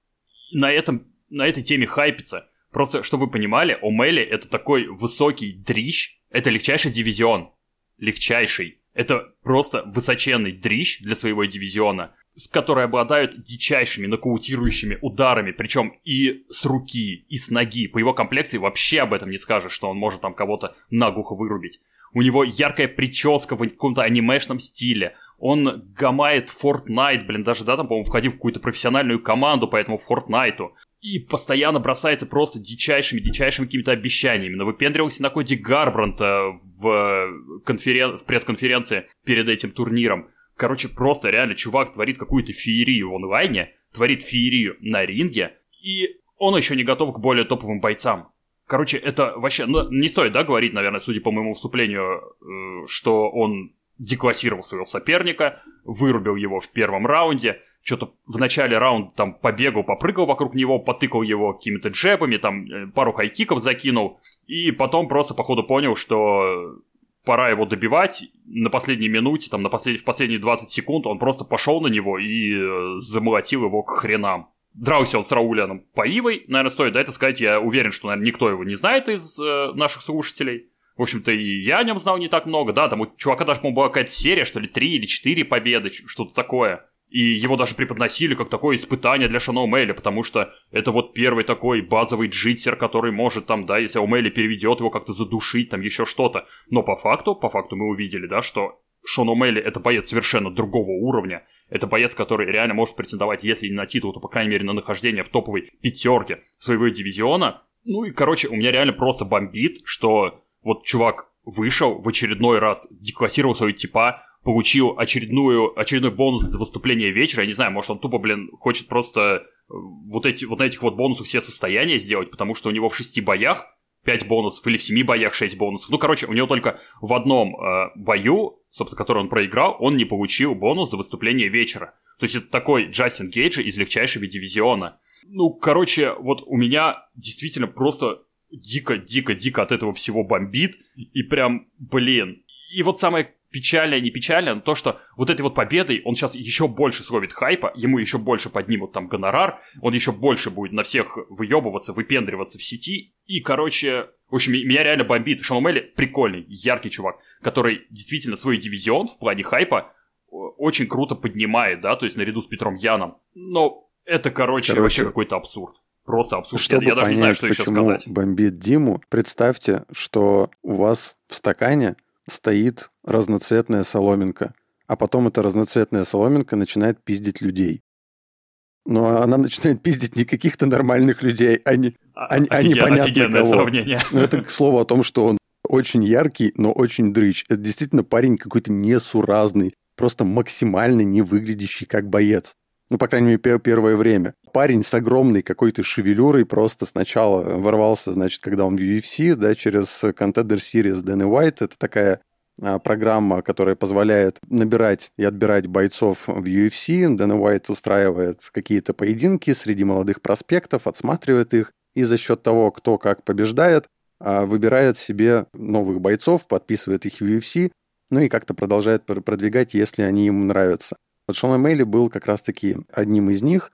На этом, на этой теме хайпится. Просто, чтобы вы понимали, О'Мелли — это такой высокий дрищ. Это легчайший дивизион. Легчайший. Это просто высоченный дрищ для своего дивизиона, с которой обладают дичайшими нокаутирующими ударами, причем и с руки, и с ноги. По его комплекции вообще об этом не скажешь, что он может там кого-то наглухо вырубить. У него яркая прическа в каком-то анимешном стиле. Он гамает Fortnite, блин, даже, да, там, по-моему, входил в какую-то профессиональную команду по этому Fortnite'у. И постоянно бросается просто дичайшими-дичайшими какими-то обещаниями. Навыпендривался на Коди Гарбранта в, конферен... в пресс-конференции перед этим турниром. Короче, просто реально чувак творит какую-то феерию в онлайне, творит феерию на ринге, и он еще не готов к более топовым бойцам. Короче, это вообще... Ну, не стоит, да, говорить, наверное, судя по моему вступлению, э, что он деклассировал своего соперника, вырубил его в первом раунде, что-то в начале раунда там побегал, попрыгал вокруг него, потыкал его какими-то джебами, там э, пару хайкиков закинул, и потом просто, походу, понял, что пора его добивать. На последней минуте, там, на послед... в последние двадцать секунд он просто пошел на него и э, замолотил его к хренам. Дрался он с Рауляном Паивой, наверное, стоит, да, это сказать, я уверен, что, наверное, никто его не знает из э, наших слушателей. В общем-то, и я о нем знал не так много, да, там у чувака даже, по-моему, была какая-то серия, что ли, три или четыре победы, что-то такое. И его даже преподносили как такое испытание для Шона О'Мелли, потому что это вот первый такой базовый джитсер, который может там, да, если О'Мелли переведет его как-то задушить, там еще что-то. Но по факту, по факту мы увидели, да, что Шон О'Мелли это боец совершенно другого уровня. Это боец, который реально может претендовать, если не на титул, то, по крайней мере, на нахождение в топовой пятерке своего дивизиона. Ну и, короче, у меня реально просто бомбит, что вот чувак вышел в очередной раз, деклассировал своего типа, получил очередную, очередной бонус для выступления вечера. Я не знаю, может он тупо, блин, хочет просто вот, эти, вот на этих вот бонусах все состояния сделать, потому что у него в шести боях пять бонусов или в семи боях шесть бонусов. Ну, короче, у него только в одном э, бою, собственно, который он проиграл, он не получил бонус за выступление вечера. То есть это такой Джастин Гейджи из легчайшего дивизиона. Ну, короче, вот у меня действительно просто дико-дико-дико от этого всего бомбит. И прям, блин. И вот самое печально, не печально, но то, что вот этой вот победой он сейчас еще больше словит хайпа, ему еще больше поднимут там гонорар, он еще больше будет на всех выебываться, выпендриваться в сети, и, короче, в общем, меня реально бомбит. Шон О'Мalley прикольный, яркий чувак, который действительно свой дивизион в плане хайпа очень круто поднимает, да, то есть наряду с Петром Яном, но это, короче, короче вообще какой-то абсурд. Просто абсурд. Чтобы я, я даже понять, не знаю, что еще сказать. Почему бомбит Диму, представьте, что у вас в стакане стоит разноцветная соломинка, а потом эта разноцветная соломинка начинает пиздить людей. Но она начинает пиздить не каких-то нормальных людей, а, не, а, а, а непонятно офигенное кого. Сравнение. Но это к слову о том, что он очень яркий, но очень дрыч. Это действительно парень какой-то несуразный, просто максимально не выглядящий как боец. Ну, по крайней мере, первое время. Парень с огромной какой-то шевелюрой просто сначала ворвался, значит, когда он в ю эф си, да, через Contender Series Дэнни Уайт. Это такая а, программа, которая позволяет набирать и отбирать бойцов в ю эф си. Дэнни Уайт устраивает какие-то поединки среди молодых проспектов, отсматривает их, и за счет того, кто как побеждает, а, выбирает себе новых бойцов, подписывает их в ю эф си, ну и как-то продолжает продвигать, если они ему нравятся. Вот Шон О'Мalley был как раз-таки одним из них,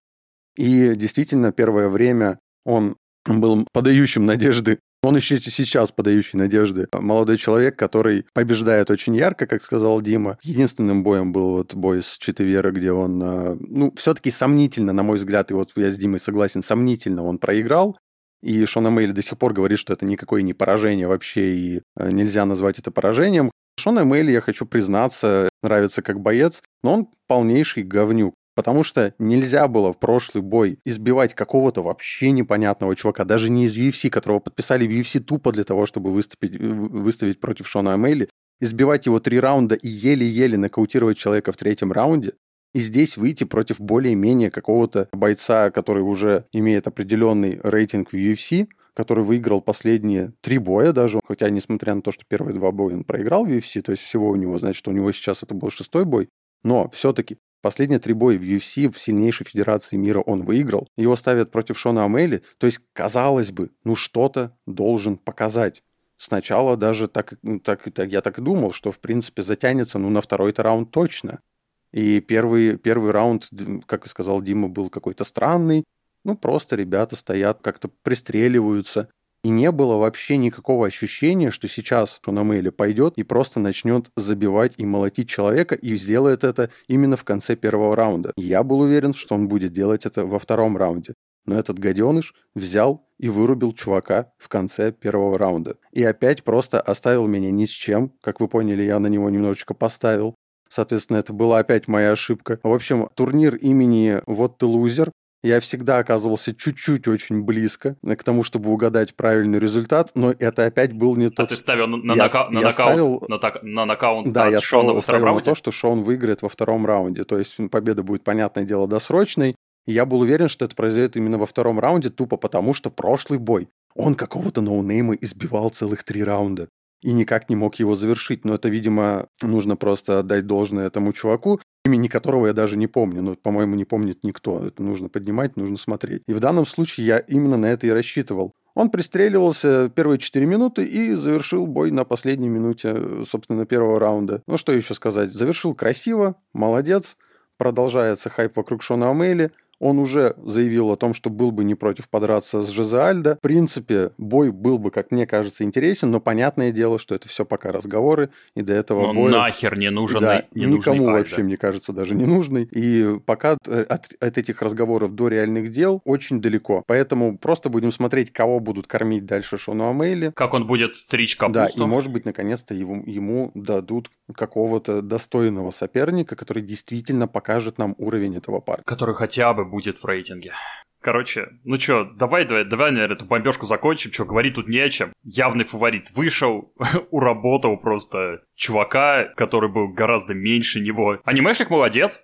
и действительно первое время он был подающим надежды, он еще сейчас подающий надежды, молодой человек, который побеждает очень ярко, как сказал Дима. Единственным боем был вот бой с Четевера, где он, ну, все-таки сомнительно, на мой взгляд, и вот я с Димой согласен, сомнительно он проиграл, и Шон О'Мalley до сих пор говорит, что это никакое не поражение вообще, и нельзя назвать это поражением. Шон О'Мalley, я хочу признаться, нравится как боец, но он полнейший говнюк. Потому что нельзя было в прошлый бой избивать какого-то вообще непонятного чувака, даже не из ю эф си, которого подписали в ю эф си тупо для того, чтобы выступить, выставить против Шона О'Мalley, избивать его три раунда и еле-еле нокаутировать человека в третьем раунде, и здесь выйти против более-менее какого-то бойца, который уже имеет определенный рейтинг в ю эф си, который выиграл последние три боя даже, хотя несмотря на то, что первые два боя он проиграл в ю эф си, то есть всего у него, значит, у него сейчас это был шестой бой, но все-таки последние три боя в ю эф си, в сильнейшей федерации мира он выиграл, его ставят против Шона О'Мalley, то есть, казалось бы, ну что-то должен показать. Сначала даже так, так, так я так и думал, что, в принципе, затянется, ну, на второй-то раунд точно. И первый, первый раунд, как и сказал Дима, был какой-то странный. Ну, просто ребята стоят, как-то пристреливаются. И не было вообще никакого ощущения, что сейчас Шон О'Мalley пойдет и просто начнет забивать и молотить человека, и сделает это именно в конце первого раунда. Я был уверен, что он будет делать это во втором раунде. Но этот гаденыш взял и вырубил чувака в конце первого раунда. И опять просто оставил меня ни с чем. Как вы поняли, я на него немножечко поставил. Соответственно, это была опять моя ошибка. В общем, турнир имени «Вот ты лузер». Я всегда оказывался чуть-чуть очень близко к тому, чтобы угадать правильный результат, но это опять был не тот... А ты ставил на, я, нока... на, я нокаут, ставил... на, так... на нокаут да, я Шона во втором ставил раунде? на то, что Шон выиграет во втором раунде. То есть победа будет, понятное дело, досрочной. И я был уверен, что это произойдет именно во втором раунде, тупо потому, что прошлый бой он какого-то ноунейма избивал целых три раунда. И никак не мог его завершить. Но это, видимо, нужно просто отдать должное этому чуваку, имени которого я даже не помню. Но, по-моему, не помнит никто. Это нужно поднимать, нужно смотреть. И в данном случае я именно на это и рассчитывал. Он пристреливался первые четыре минуты и завершил бой на последней минуте, собственно, первого раунда. Ну, что еще сказать? Завершил красиво, молодец. Продолжается хайп вокруг Шона О'Мalley. Он уже заявил о том, что был бы не против подраться с Жозе Альдо. В принципе, бой был бы, как мне кажется, интересен, но понятное дело, что это все пока разговоры, и до этого но боя... нахер не нужен, да, не никому нужный вообще, Альдо. Мне кажется, даже не нужный. И пока от, от этих разговоров до реальных дел очень далеко. Поэтому просто будем смотреть, кого будут кормить дальше Шону О'Мalley. Как он будет стричь капусту. Да, и, может быть, наконец-то ему, ему дадут какого-то достойного соперника, который действительно покажет нам уровень этого парня. Который хотя бы будет в рейтинге. Короче, ну чё, давай, давай, давай, наверное, эту бомбежку закончим. Чё, говорить тут не о чем. Явный фаворит вышел, уработал просто чувака, который был гораздо меньше него. Анимешник молодец.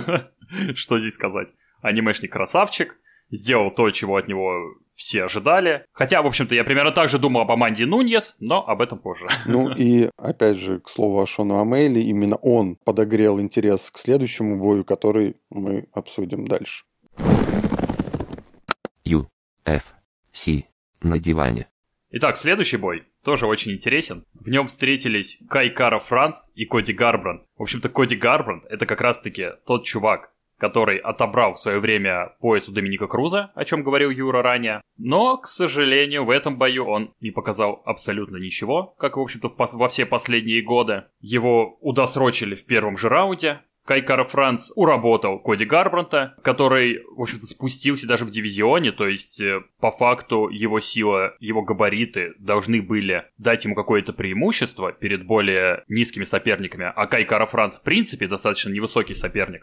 Что здесь сказать? Анимешник красавчик. Сделал то, чего от него все ожидали. Хотя, в общем-то, я примерно так же думал об Аманде Нуньес, но об этом позже. Ну и, опять же, к слову о Шону О'Мalley, именно он подогрел интерес к следующему бою, который мы обсудим дальше. ю эф си на диване. Итак, следующий бой. тоже очень интересен. В нем встретились Кай Кара Франц и Коди Гарбранд. В общем-то, Коди Гарбранд — это как раз-таки тот чувак, который отобрал в свое время пояс у Доминика Круза, о чем говорил Юра ранее. Но, к сожалению, в этом бою он не показал абсолютно ничего, как, в общем-то, во все последние годы. Его удосрочили в первом же раунде. Кай Кара Франц уработал Коди Гарбранта, который, в общем-то, спустился даже в дивизионе, то есть, по факту, его сила, его габариты должны были дать ему какое-то преимущество перед более низкими соперниками, а Кай Кара Франц, в принципе, достаточно невысокий соперник,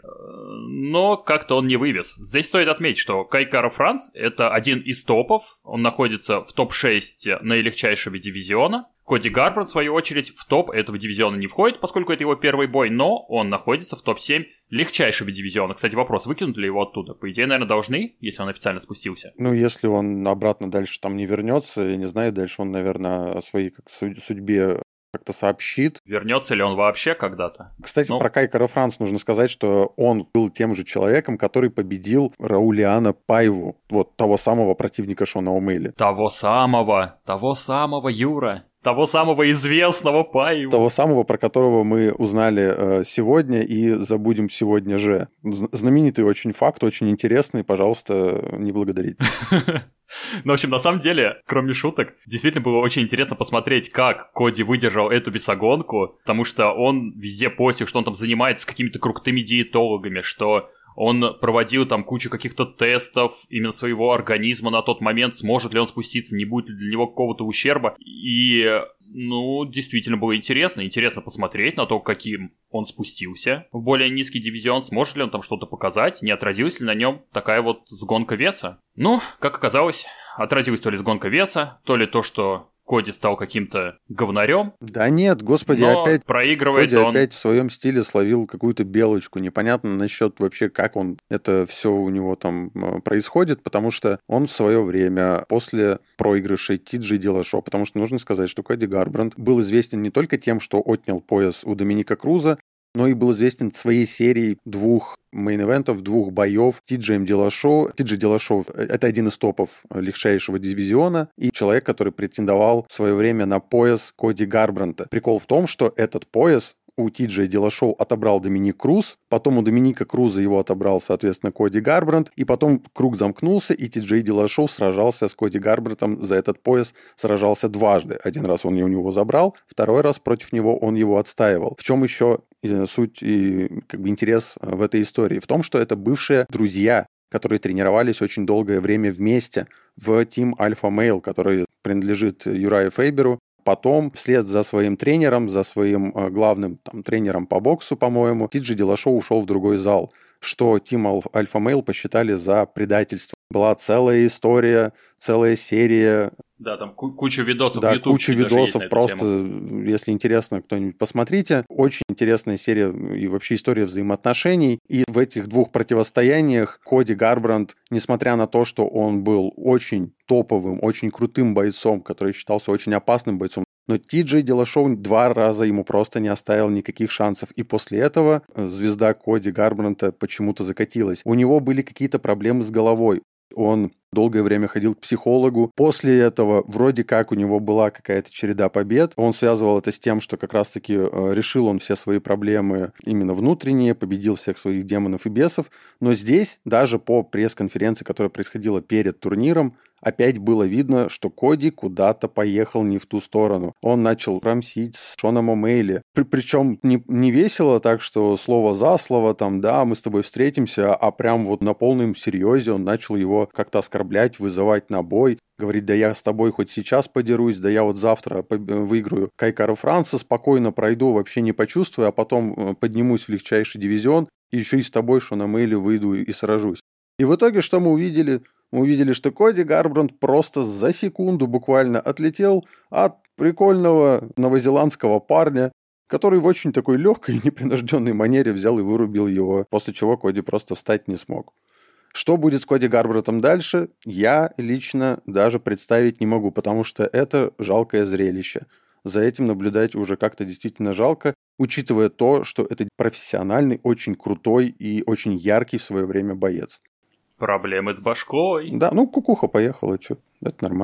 но как-то он не вывез. Здесь стоит отметить, что Кай Кара Франц — это один из топов, он находится в топ шесть наилегчайшего дивизиона. Коди Гарбранд, в свою очередь, в топ этого дивизиона не входит, поскольку это его первый бой, но он находится в топ семь легчайшего дивизиона. Кстати, вопрос, выкинут ли его оттуда? По идее, наверное, должны, если он официально спустился. Ну, если он обратно дальше там не вернется, я не знаю, дальше он, наверное, о своей как, судьбе как-то сообщит. Вернется ли он вообще когда-то? Кстати, ну... про Кай Кара Франц нужно сказать, что он был тем же человеком, который победил Раулиана Пайву, вот того самого противника Шона О'Мейли. Того самого, того самого, Юра. Того самого известного Пайву. Того самого, про которого мы узнали э, сегодня и забудем сегодня же. Знаменитый очень факт, очень интересный, пожалуйста, не благодарите. Ну, в общем, на самом деле, кроме шуток, действительно было очень интересно посмотреть, как Коди выдержал эту весогонку, потому что он везде постил, что он там занимается с какими-то крутыми диетологами, что он проводил там кучу каких-то тестов именно своего организма на тот момент, сможет ли он спуститься, не будет ли для него какого-то ущерба. И, ну, действительно было интересно. Интересно посмотреть на то, каким он спустился в более низкий дивизион, сможет ли он там что-то показать, не отразилась ли на нем такая вот сгонка веса. Ну, как оказалось, отразилась то ли сгонка веса, то ли то, что Коди стал каким-то говнарем. Да нет, господи, но опять проигрывает Коди он. опять в своем стиле словил какую-то белочку. Непонятно насчет вообще, как он это все у него там происходит, потому что он в свое время после проигрышей Ти Джей Диллашоу, потому что нужно сказать, что Коди Гарбранд был известен не только тем, что отнял пояс у Доминика Круза, но и был известен своей серией двух мейн-эвентов, двух боев Ти Джеем Диллашоу. Ти Джей Диллашоу — это один из топов легчайшего дивизиона и человек, который претендовал в свое время на пояс Коди Гарбранта. Прикол в том, что этот пояс у Ти Джей Диллашоу отобрал Доминик Круз, потом у Доминика Круза его отобрал, соответственно, Коди Гарбранд, и потом круг замкнулся, и Ти Джей Диллашоу сражался с Коди Гарбрандом за этот пояс, сражался дважды. Один раз он у него забрал, второй раз против него он его отстаивал. В чем еще суть и как бы интерес в этой истории? В том, что это бывшие друзья, которые тренировались очень долгое время вместе в Team Alpha Male, который принадлежит Юраю Фейберу. Потом, вслед за своим тренером, за своим э, главным там, тренером по боксу, по-моему, Ти Джей Диллашоу ушел в другой зал, что Team Alpha Male посчитали за предательство. Была целая история, целая серия. Да, там куча видосов да, в YouTube. куча видосов, просто, тему. Если интересно, кто-нибудь посмотрите. Очень интересная серия и вообще история взаимоотношений. И в этих двух противостояниях Коди Гарбранд, несмотря на то, что он был очень топовым, очень крутым бойцом, который считался очень опасным бойцом, но Ти Джей Диллашоу два раза ему просто не оставил никаких шансов. И после этого звезда Коди Гарбранта почему-то закатилась. У него были какие-то проблемы с головой. Он долгое время ходил к психологу. После этого вроде как у него была какая-то череда побед. Он связывал это с тем, что как раз-таки решил он все свои проблемы именно внутренние, победил всех своих демонов и бесов. Но здесь, даже по пресс-конференции, которая происходила перед турниром, опять было видно, что Коди куда-то поехал не в ту сторону. Он начал рамсить с Шоном О'Мейли. При, причем не, не весело так, что слово за слово, там, да, мы с тобой встретимся, а прям вот на полном серьезе он начал его как-то оскорблять, вызывать на бой. Говорит, да я с тобой хоть сейчас подерусь, да я вот завтра выиграю Кай Кара Франца, спокойно пройду, вообще не почувствую, а потом поднимусь в легчайший дивизион, и еще и с тобой, Шон О'Мейли, выйду и сражусь. И в итоге что мы увидели? Мы увидели, что Коди Гарбранд просто за секунду буквально отлетел от прикольного новозеландского парня, который в очень такой легкой и непринужденной манере взял и вырубил его, после чего Коди просто встать не смог. Что будет с Коди Гарбрандом дальше, я лично даже представить не могу, потому что это жалкое зрелище. За этим наблюдать уже как-то действительно жалко, учитывая то, что это профессиональный, очень крутой и очень яркий в свое время боец. Проблемы с башкой. Да, ну кукуха поехала, что, это нормально.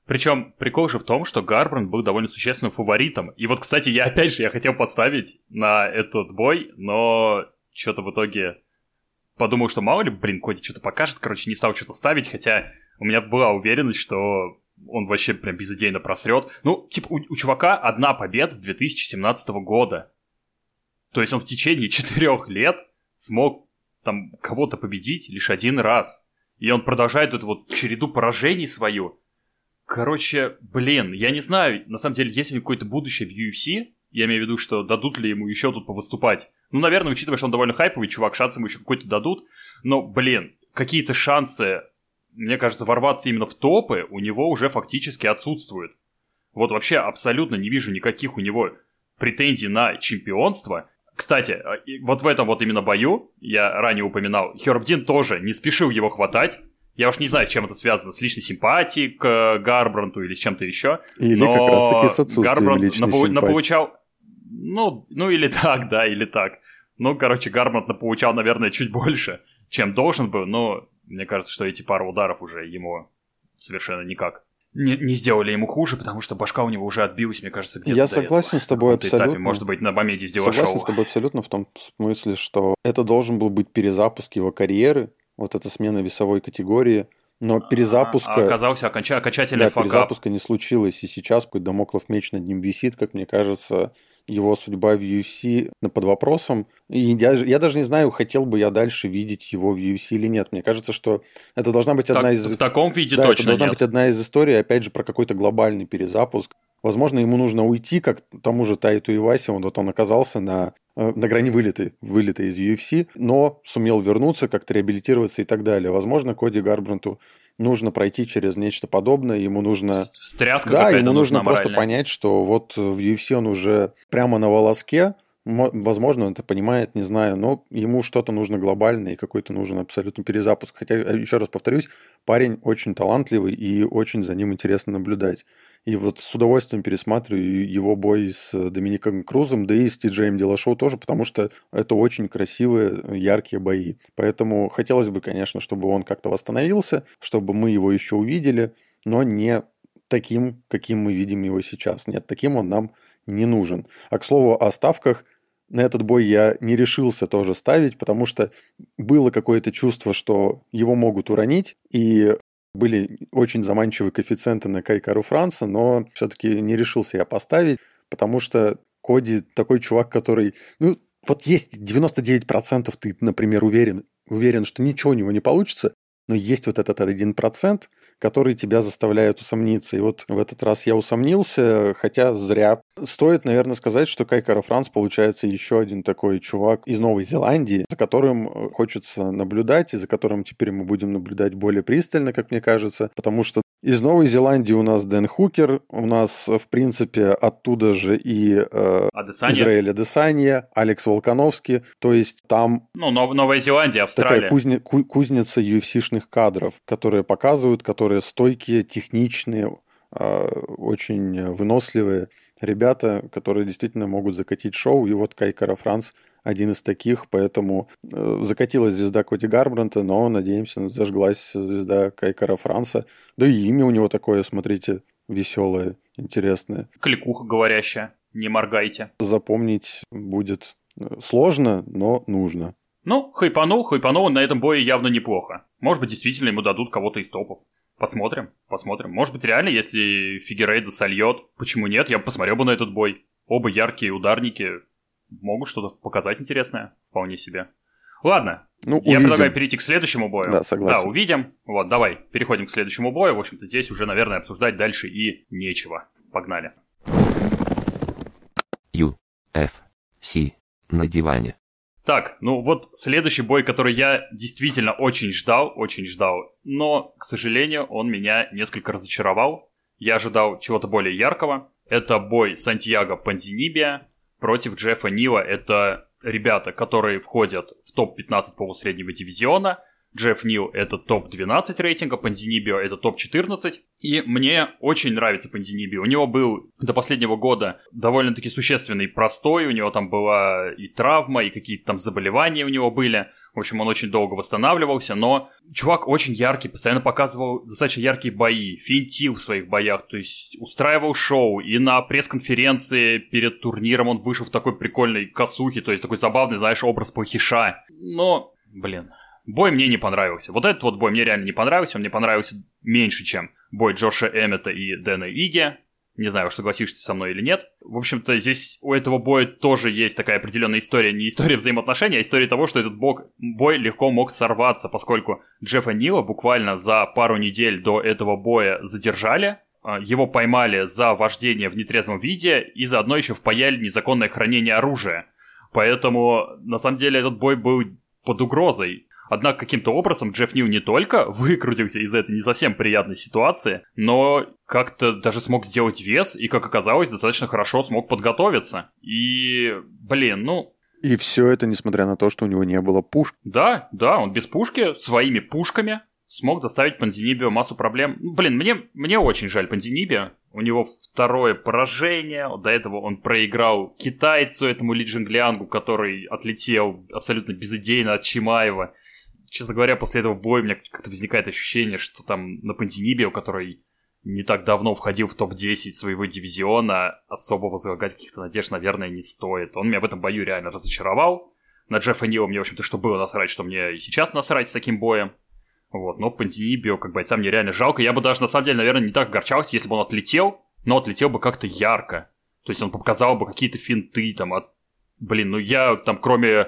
Причем прикол же в том, что Гарбранд был довольно существенным фаворитом. И вот, кстати, я опять же, я хотел поставить на этот бой, но что-то в итоге подумал, что мало ли, блин, Коди что-то покажет, короче, не стал что-то ставить, хотя у меня была уверенность, что он вообще прям безыдейно просрет. Ну, типа, у, у чувака одна победа с две тысячи семнадцатого года. То есть он в течение четырех лет смог там кого-то победить лишь один раз. И он продолжает эту вот череду поражений свою. Короче, блин, я не знаю, на самом деле, есть ли какое-то будущее в ю эф си, я имею в виду, что дадут ли ему еще тут повыступать. Ну, наверное, учитывая, что он довольно хайповый чувак, шансы ему еще какой-то дадут. Но, блин, какие-то шансы, мне кажется, ворваться именно в топы у него уже фактически отсутствуют. Вот вообще абсолютно не вижу никаких у него претензий на чемпионство. Кстати, вот в этом вот именно бою, я ранее упоминал, Херб Дин тоже не спешил его хватать. Я уж не знаю, с чем это связано, с личной симпатией к Гарбранту или с чем-то еще. Или но как раз-таки с отсутствием Гарбрант личной напу- симпатии. Наполучал... Ну, ну, или так, да, или так. Ну, короче, Гарбрант наполучал, наверное, чуть больше, чем должен был, но мне кажется, что эти пару ударов уже ему совершенно никак не, не сделали ему хуже, потому что башка у него уже отбилась, мне кажется, где-то Я до согласен этого. с тобой На каком-то этапе, абсолютно. может быть, на моменте сделал Согласен шоу. с тобой абсолютно в том смысле, что это должен был быть перезапуск его карьеры, вот эта смена весовой категории, но перезапуска... А, оказался оконча- окончательный Да, факап. перезапуска не случилось, и сейчас какой-то дамоклов меч над ним висит, как мне кажется, его судьба в ю эф си под вопросом. И я, я даже не знаю, хотел бы я дальше видеть его в ю эф си или нет. Мне кажется, что это должна быть одна Так, из... в таком виде да, точно это должна нет. быть одна из историй, опять же, про какой-то глобальный перезапуск. Возможно, ему нужно уйти, как тому же Тайту Иваси, он вот он оказался на, на грани вылета, вылета из ю эф си, но сумел вернуться, как-то реабилитироваться и так далее. Возможно, Коди Гарбранту нужно пройти через нечто подобное, ему нужно... Встряска да, какая-то ему нужно нужна просто моральная. понять, что вот в ю эф си он уже прямо на волоске, Мо- возможно, он это понимает, не знаю, но ему что-то нужно глобальное и какой-то нужен абсолютно перезапуск. Хотя, еще раз повторюсь, парень очень талантливый и очень за ним интересно наблюдать. И вот с удовольствием пересматриваю его бой с Домиником Крузом, да и с Ти-Джеем Диллашоу тоже, потому что это очень красивые, яркие бои. Поэтому хотелось бы, конечно, чтобы он как-то восстановился, чтобы мы его еще увидели, но не таким, каким мы видим его сейчас. Нет, таким он нам не нужен. А к слову о ставках, на этот бой я не решился тоже ставить, потому что было какое-то чувство, что его могут уронить, и были очень заманчивые коэффициенты на Кай Кару Франца, но все-таки не решился я поставить, потому что Коди такой чувак, который... Ну, вот есть девяносто девять процентов ты, например, уверен, уверен, что ничего у него не получится, но есть вот этот один процент, который тебя заставляет усомниться. И вот в этот раз я усомнился, хотя зря. Стоит, наверное, сказать, что Кай Кара Франц получается еще один такой чувак из Новой Зеландии, за которым хочется наблюдать, и за которым теперь мы будем наблюдать более пристально, как мне кажется, потому что из Новой Зеландии у нас Дэн Хукер, у нас, в принципе, оттуда же и э, Адесанья? Израиль Адесанья, Алекс Волконовский, то есть там Ну, Нов- Новая Зеландия, Австралия. такая кузне, ку- кузница ю эф си-шных кадров, которые показывают, которые стойкие, техничные, э, очень выносливые ребята, которые действительно могут закатить шоу. И вот Кай Кара Франц один из таких, поэтому э, закатилась звезда Коди Гарбранта, но, надеемся, зажглась звезда Кай Кара Франца. Да и имя у него такое, смотрите, веселое, интересное. Кликуха говорящая, не моргайте. Запомнить будет сложно, но нужно. Ну, хайпанул, хайпанул он на этом бое явно неплохо. Может быть, действительно ему дадут кого-то из топов. Посмотрим, посмотрим. Может быть, реально, если Фигерейдо сольет, почему нет, я бы посмотрел бы на этот бой. Оба яркие ударники могут что-то показать интересное, вполне себе. Ладно, Ну, я увидим. предлагаю перейти к следующему бою. Да, согласен. Да, увидим. Вот, давай, переходим к следующему бою. В общем-то, здесь уже, наверное, обсуждать дальше и нечего. Погнали. ю эф си на диване. Так, ну вот следующий бой, который я действительно очень ждал, очень ждал, но, к сожалению, он меня несколько разочаровал. Я ожидал чего-то более яркого. Это бой Сантьяго Понзинибио против Джеффа Нила. Это ребята, которые входят в топ пятнадцать полусреднего дивизиона, Джефф Нил — это топ двенадцать рейтинга, Понзинибио — это топ четырнадцать. И мне очень нравится Понзинибио. У него был до последнего года довольно-таки существенный простой, у него там была и травма, и какие-то там заболевания у него были. В общем, он очень долго восстанавливался, но чувак очень яркий, постоянно показывал достаточно яркие бои, финтил в своих боях, то есть устраивал шоу, и на пресс-конференции перед турниром он вышел в такой прикольной косухе, то есть такой забавный, знаешь, образ плохиша. Но, блин, бой мне не понравился. Вот этот вот бой мне реально не понравился, он мне понравился меньше, чем бой Джоша Эммета и Дэна Иги. Не знаю, уж согласишься со мной или нет. В общем-то, здесь у этого боя тоже есть такая определенная история. Не история взаимоотношений, а история того, что этот бой легко мог сорваться, поскольку Джеффа Нила буквально за пару недель до этого боя задержали. Его поймали за вождение в нетрезвом виде и заодно еще впаяли незаконное хранение оружия. Поэтому, на самом деле, этот бой был под угрозой. Однако каким-то образом Джефф Нил не только выкрутился из этой не совсем приятной ситуации, но как-то даже смог сделать вес и, как оказалось, достаточно хорошо смог подготовиться. И, блин, ну... И все это несмотря на то, что у него не было пушки. Да, да, он без пушки, своими пушками смог доставить Понзинибио массу проблем. Блин, мне, мне очень жаль Понзинибио. У него второе поражение. До этого он проиграл китайцу, этому Ли Джинглянгу, который отлетел абсолютно безыдейно от Чимаева. Честно говоря, после этого боя у меня как-то возникает ощущение, что там на Понзинибио, который не так давно входил в топ десять своего дивизиона, особо возлагать каких-то надежд, наверное, не стоит. Он меня в этом бою реально разочаровал. На Джеффа Нила мне, в общем-то, что было насрать, что мне и сейчас насрать с таким боем. Вот, но Понзинибио, как бойца, мне реально жалко. Я бы даже, на самом деле, наверное, не так огорчался, если бы он отлетел, но отлетел бы как-то ярко. То есть он показал бы какие-то финты, там, от... Блин, ну я, там, кроме...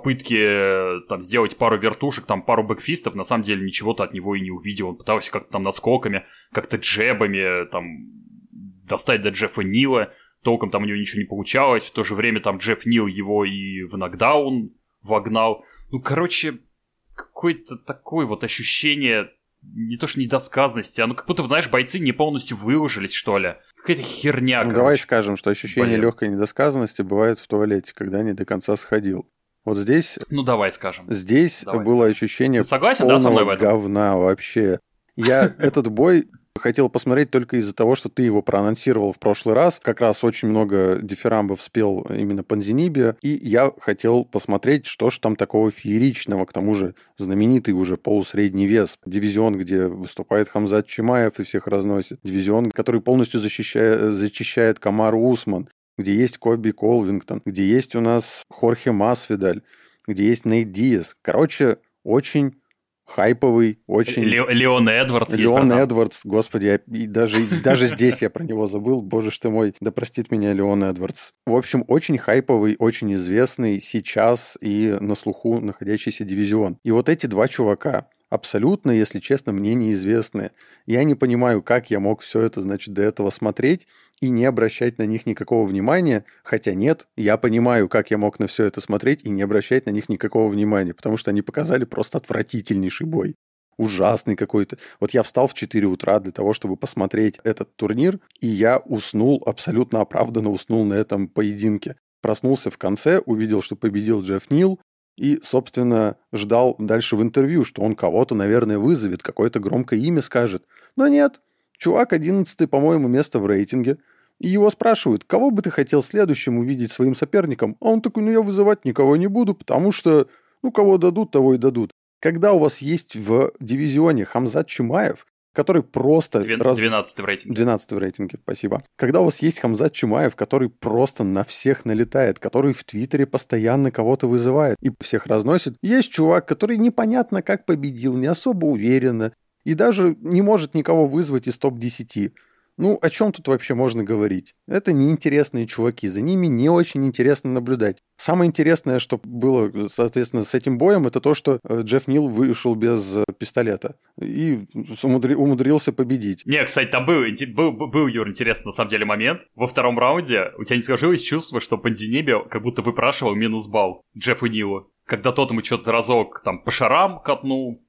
попытки там сделать пару вертушек, там пару бэкфистов, на самом деле ничего-то от него и не увидел. Он пытался как-то там наскоками, как-то джебами там достать до Джеффа Нила. Толком там у него ничего не получалось. В то же время там Джефф Нил его и в нокдаун вогнал. Ну, короче, какое-то такое вот ощущение не то что недосказанности, а ну как будто, знаешь, бойцы не полностью выложились, что ли. Какая-то херня, ну, короче. Давай скажем, что ощущение Блин. легкой недосказанности бывает в туалете, когда не до конца сходил. Вот здесь... Ну, давай скажем. Здесь давай было скажем. ощущение Ты согласен, полного да, со мной в этом? говна вообще. Я этот бой хотел посмотреть только из-за того, что ты его проанонсировал в прошлый раз. Как раз очень много дифирамбов спел именно Понзинибио. И я хотел посмотреть, что же там такого фееричного. К тому же знаменитый уже полусредний вес. Дивизион, где выступает Хамзат Чимаев и всех разносит. Дивизион, который полностью защищает, зачищает Камару Усман. Где есть Коби Колвингтон, где есть у нас Хорхе Масвидаль, где есть Нейт Диас. Короче, очень хайповый, очень... Ле- Леон Эдвардс. Леон Эдвардс, господи, я, и даже, и даже здесь я про него забыл, боже ж ты мой, да простит меня Леон Эдвардс. В общем, очень хайповый, очень известный сейчас и на слуху находящийся дивизион. И вот эти два чувака, абсолютно, если честно, мне неизвестны. Я не понимаю, как я мог все это, значит, до этого смотреть и не обращать на них никакого внимания. Хотя нет, я понимаю, как я мог на все это смотреть и не обращать на них никакого внимания, потому что они показали просто отвратительнейший бой. Ужасный какой-то. Вот я встал в четыре утра для того, чтобы посмотреть этот турнир, и я уснул, абсолютно оправданно уснул на этом поединке. Проснулся в конце, увидел, что победил Джефф Нил, и, собственно, ждал дальше в интервью, что он кого-то, наверное, вызовет, какое-то громкое имя скажет. Но нет, чувак одиннадцатое, по-моему, место в рейтинге. И его спрашивают, кого бы ты хотел следующим увидеть своим соперником? А он такой, ну я вызывать никого не буду, потому что, ну кого дадут, того и дадут. Когда у вас есть в дивизионе Хамзат Чимаев, который просто... двенадцатый в рейтинге. двенадцатый в рейтинге, спасибо. Когда у вас есть Хамзат Чимаев, который просто на всех налетает, который в Твиттере постоянно кого-то вызывает и всех разносит. Есть чувак, который непонятно как победил, не особо уверенно, и даже не может никого вызвать из топ десять. Ну, о чем тут вообще можно говорить? Это неинтересные чуваки, за ними не очень интересно наблюдать. Самое интересное, что было, соответственно, с этим боем, это то, что Джефф Нил вышел без пистолета и умудри- умудрился победить. Не, кстати, там был, был, был, Юр, интересный на самом деле момент. Во втором раунде у тебя не сложилось чувство, что Понзинибио как будто выпрашивал минус балл Джеффу Нилу. Когда тот ему что-то разок там по шарам катнул,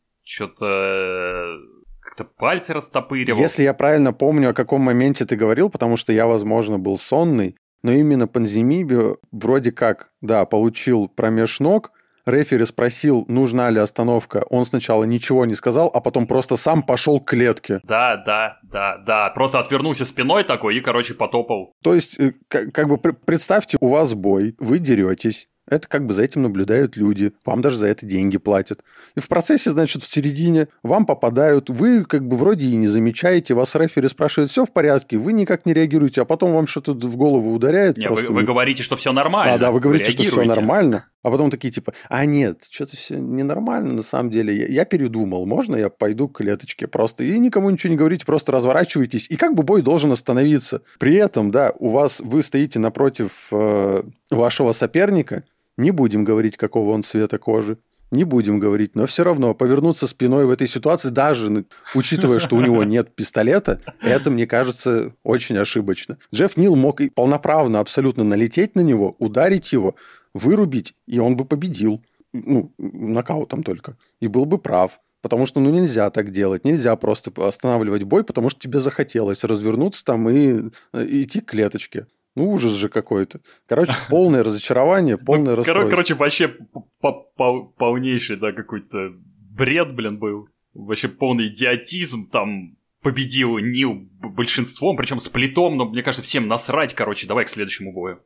что-то... как-то пальцы растопыривал. Если я правильно помню, о каком моменте ты говорил, потому что я, возможно, был сонный, но именно Понзинибио вроде как, да, получил промеж ног, рефери спросил, нужна ли остановка, он сначала ничего не сказал, а потом просто сам пошел к клетке. Да, да, да, да. Просто отвернулся спиной такой и, короче, потопал. То есть, как, как бы представьте, у вас бой, вы деретесь. Это как бы за этим наблюдают люди, вам даже за это деньги платят. И в процессе, значит, в середине вам попадают, вы как бы вроде и не замечаете, вас рефери спрашивает, все в порядке, вы никак не реагируете, а потом вам что-то в голову ударяет. Не, вы, вы говорите, что все нормально. Да, да, вы говорите, вы что все нормально, а потом такие типа, а нет, что-то все ненормально на самом деле, я, я передумал, можно я пойду к клеточке просто, и никому ничего не говорите, просто разворачиваетесь, и как бы бой должен остановиться. При этом, да, у вас, вы стоите напротив э, вашего соперника, не будем говорить, какого он цвета кожи. Не будем говорить, но все равно повернуться спиной в этой ситуации, даже учитывая, что у него нет пистолета, это, мне кажется, очень ошибочно. Джефф Нил мог и полноправно абсолютно налететь на него, ударить его, вырубить, и он бы победил. Ну, нокаутом только. И был бы прав. Потому что, ну, нельзя так делать. Нельзя просто останавливать бой, потому что тебе захотелось развернуться там и, и идти к клеточке. Ну, ужас же какой-то. Короче, полное разочарование, полное расстройство. Короче, вообще полнейший, да, какой-то бред, блин, был. Вообще полный идиотизм. Там победил Нил большинством, причем с плитом, но, мне кажется, всем насрать. Короче, давай к следующему бою.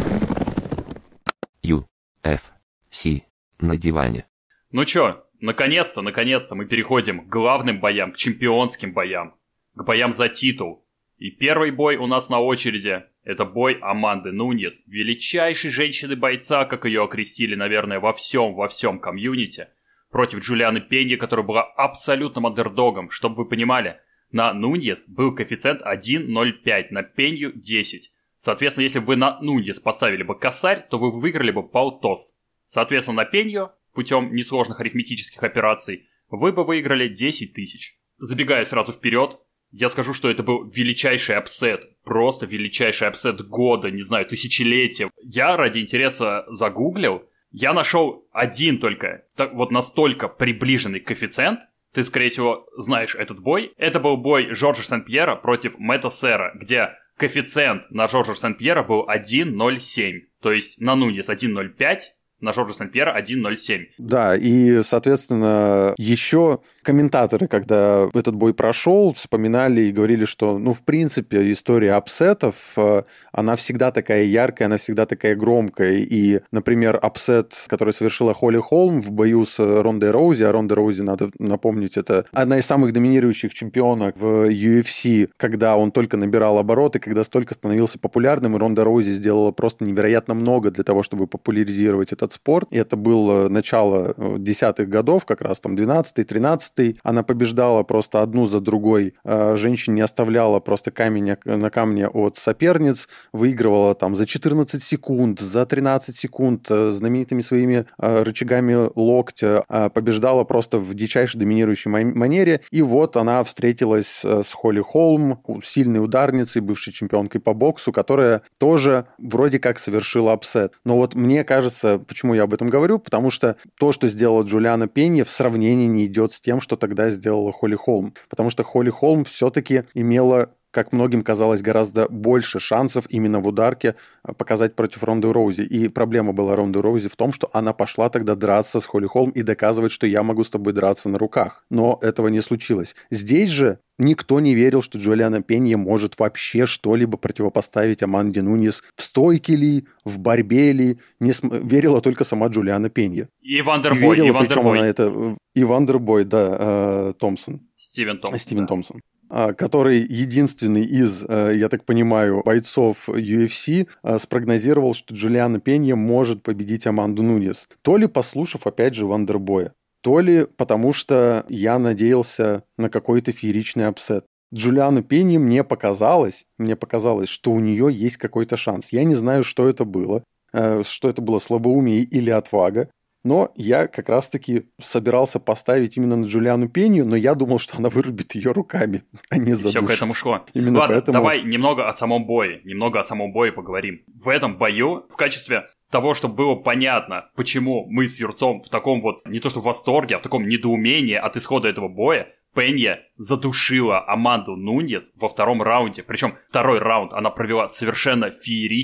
ю эф си на диване. Ну чё, наконец-то, наконец-то мы переходим к главным боям, к чемпионским боям, к боям за титул. И первый бой у нас на очереди – это бой Аманды Нуньес, величайшей женщины-бойца, как ее окрестили, наверное, во всем, во всем комьюнити, против Джулианы Пеньи, которая была абсолютным андердогом. Чтобы вы понимали, на Нуньес был коэффициент один ноль пять, на Пенью десять. Соответственно, если бы вы на Нуньес поставили бы косарь, то вы выиграли бы полтос. Соответственно, на Пенью, путем несложных арифметических операций, вы бы выиграли десять тысяч. Забегая сразу вперед, я скажу, что это был величайший апсет, просто величайший апсет года, не знаю, тысячелетия. Я ради интереса загуглил, я нашел один только, так, вот настолько приближенный коэффициент. Ты, скорее всего, знаешь этот бой. Это был бой Жоржа Сен-Пьера против Мэтта Сера, где коэффициент на Жоржа Сен-Пьера был один ноль семь, то есть на Нуньес один ноль пять, на Жоржа Сен-Пьера один ноль семь. Да, и, соответственно, еще комментаторы, когда этот бой прошел, вспоминали и говорили, что, ну, в принципе, история апсетов, она всегда такая яркая, она всегда такая громкая. И, например, апсет, который совершила Холли Холм в бою с Рондой Роузи, а Ронда Роузи, надо напомнить, это одна из самых доминирующих чемпионок в ю эф си, когда он только набирал обороты, когда столько становился популярным, и Ронда Роузи сделала просто невероятно много для того, чтобы популяризировать этот спорт. И это было начало десятых годов, как раз там двенадцатый, тринадцатый. Она побеждала просто одну за другой. Женщин не оставляла просто камень на камне от соперниц. Выигрывала там за четырнадцать секунд, за тринадцать секунд знаменитыми своими рычагами локтя. Побеждала просто в дичайшей доминирующей манере. И вот она встретилась с Холли Холм, сильной ударницей, бывшей чемпионкой по боксу, которая тоже вроде как совершила апсет. Но вот мне кажется, почему я об этом говорю, потому что то, что сделала Джулиана Пенья, в сравнении не идет с тем, что тогда сделала Холли Холм. Потому что Холли Холм все-таки имела, как многим казалось, гораздо больше шансов именно в ударке показать против Ронды Роузи. И проблема была Ронды Роузи в том, что она пошла тогда драться с Холли Холм и доказывать, что я могу с тобой драться на руках. Но этого не случилось. Здесь же никто не верил, что Джулиана Пенья может вообще что-либо противопоставить Аманде Нуньес в стойке ли, в борьбе ли. Не см... Верила только сама Джулиана Пенья. И Вандербой, и, верила, и Вандербой. Причем она это... И Вандербой, да, э, Томпсон. Стивен Томпсон. Стивен да. Томпсон. Который единственный из, я так понимаю, бойцов ю эф си спрогнозировал, что Джулиана Пенья может победить Аманду Нуньес. То ли послушав, опять же, Вандербоя, то ли потому что я надеялся на какой-то фееричный апсет. Джулиану Пенье мне показалось, мне показалось, что у нее есть какой-то шанс. Я не знаю, что это было, что это было слабоумие или отвага. Но я как раз-таки собирался поставить именно на Джулиану Пенью, но я думал, что она вырубит ее руками, а не задушит. Все к этому шло. Именно Ладно, поэтому... давай немного о самом бое. Немного о самом бое поговорим. В этом бою, в качестве того, чтобы было понятно, почему мы с Юрцом в таком вот, не то что в восторге, а в таком недоумении от исхода этого боя, Пенья задушила Аманду Нуньес во втором раунде. Причем второй раунд она провела совершенно феерично.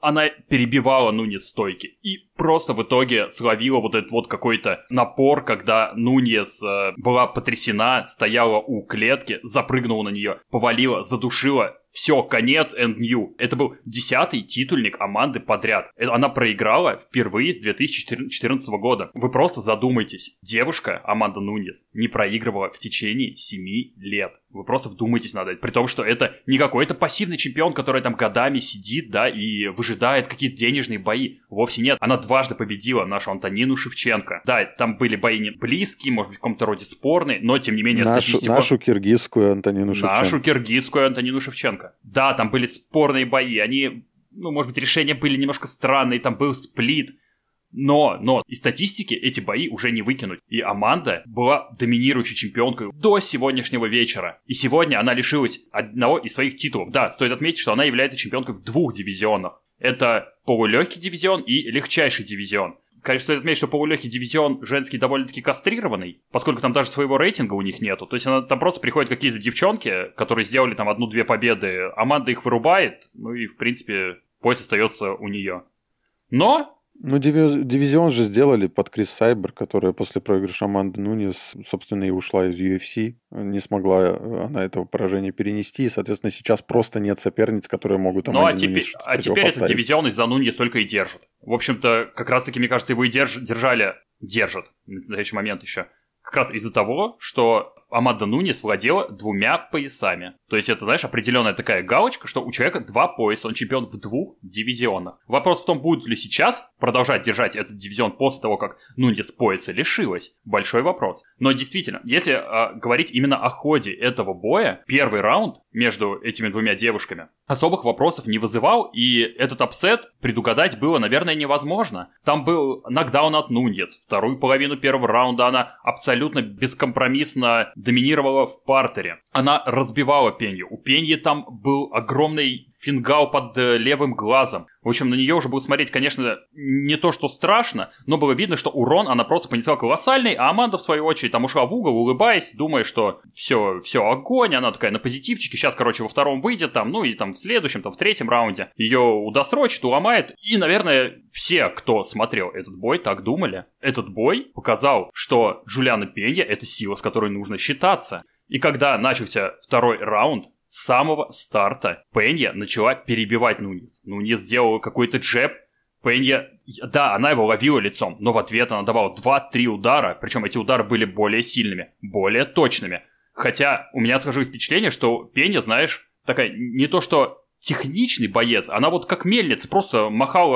она перебивала Нуньес стойки и просто в итоге словила вот этот вот какой-то напор, когда Нуньес э, была потрясена, стояла у клетки, запрыгнула на нее, повалила, задушила. Все, конец and new. Это был десятый титульник Аманды подряд. Она проиграла впервые с две тысячи четырнадцатого года. Вы просто задумайтесь. Девушка, Аманда Нуньес, не проигрывала в течение семи лет. Вы просто вдумайтесь надо. При том, что это не какой-то пассивный чемпион, который там годами сидит, да, и выжидает какие-то денежные бои. Вовсе нет. Она дважды победила нашу Антонину Шевченко. Да, там были бои не близкие, может быть, в каком-то роде спорные, но, тем не менее, нашу, статистику... Нашу киргизскую Антонину Шевченко. Нашу киргизскую Антонину Шевченко. Да, там были спорные бои, они, ну, может быть, решения были немножко странные, там был сплит, но, но из статистики эти бои уже не выкинуть. И Аманда была доминирующей чемпионкой до сегодняшнего вечера. И сегодня она лишилась одного из своих титулов. Да, стоит отметить, что она является чемпионкой в двух дивизионах. Это полулегкий дивизион и легчайший дивизион. Конечно, стоит отметить, что полулегкий дивизион женский довольно-таки кастрированный, поскольку там даже своего рейтинга у них нету. То есть она, там просто приходят какие-то девчонки, которые сделали там одну-две победы, Аманда их вырубает, ну и, в принципе, пояс остается у нее. Но... Ну, диви- дивизион же сделали под Крис Сайбер, которая после проигрыша Аманды Нуньес, собственно, и ушла из ю эф си. Не смогла она этого поражения перенести, и, соответственно, сейчас просто нет соперниц, которые могут Аманде ну, а Нуньес теперь, что-то а теперь этот дивизион из-за Нуньес только и держит. В общем-то, как раз-таки, мне кажется, его и держ- держали, держат на настоящий момент еще. Как раз из-за того, что Аманда Нуньес владела двумя поясами. То есть это, знаешь, определенная такая галочка, что у человека два пояса, он чемпион в двух дивизионах. Вопрос в том, будет ли сейчас продолжать держать этот дивизион после того, как Нуньес пояса лишилась. Большой вопрос. Но действительно, если э, говорить именно о ходе этого боя, первый раунд между этими двумя девушками особых вопросов не вызывал, и этот апсет предугадать было, наверное, невозможно. Там был нокдаун от Нуньес. Вторую половину первого раунда она абсолютно бескомпромиссно доминировала в партере. Она разбивала Пенью. У Пеньи там был огромный фингал под э, левым глазом. В общем, на нее уже было смотреть, конечно, не то, что страшно, но было видно, что урон она просто понесла колоссальный, а Аманда, в свою очередь, там ушла в угол, улыбаясь, думая, что все, все, огонь, она такая на позитивчике, сейчас, короче, во втором выйдет, там, ну и там в следующем, там в третьем раунде ее удосрочит, уломает. И, наверное, все, кто смотрел этот бой, так думали. Этот бой показал, что Джулиана Пенья — это сила, с которой нужно считаться. И когда начался второй раунд, с самого старта Пенья начала перебивать Нуньес. Нуньес сделала какой-то джеб. Пенья, да, она его ловила лицом, но в ответ она давала два-три удара, причем эти удары были более сильными, более точными. Хотя у меня сложилось впечатление, что Пенья, знаешь, такая не то что техничный боец, она вот как мельница, просто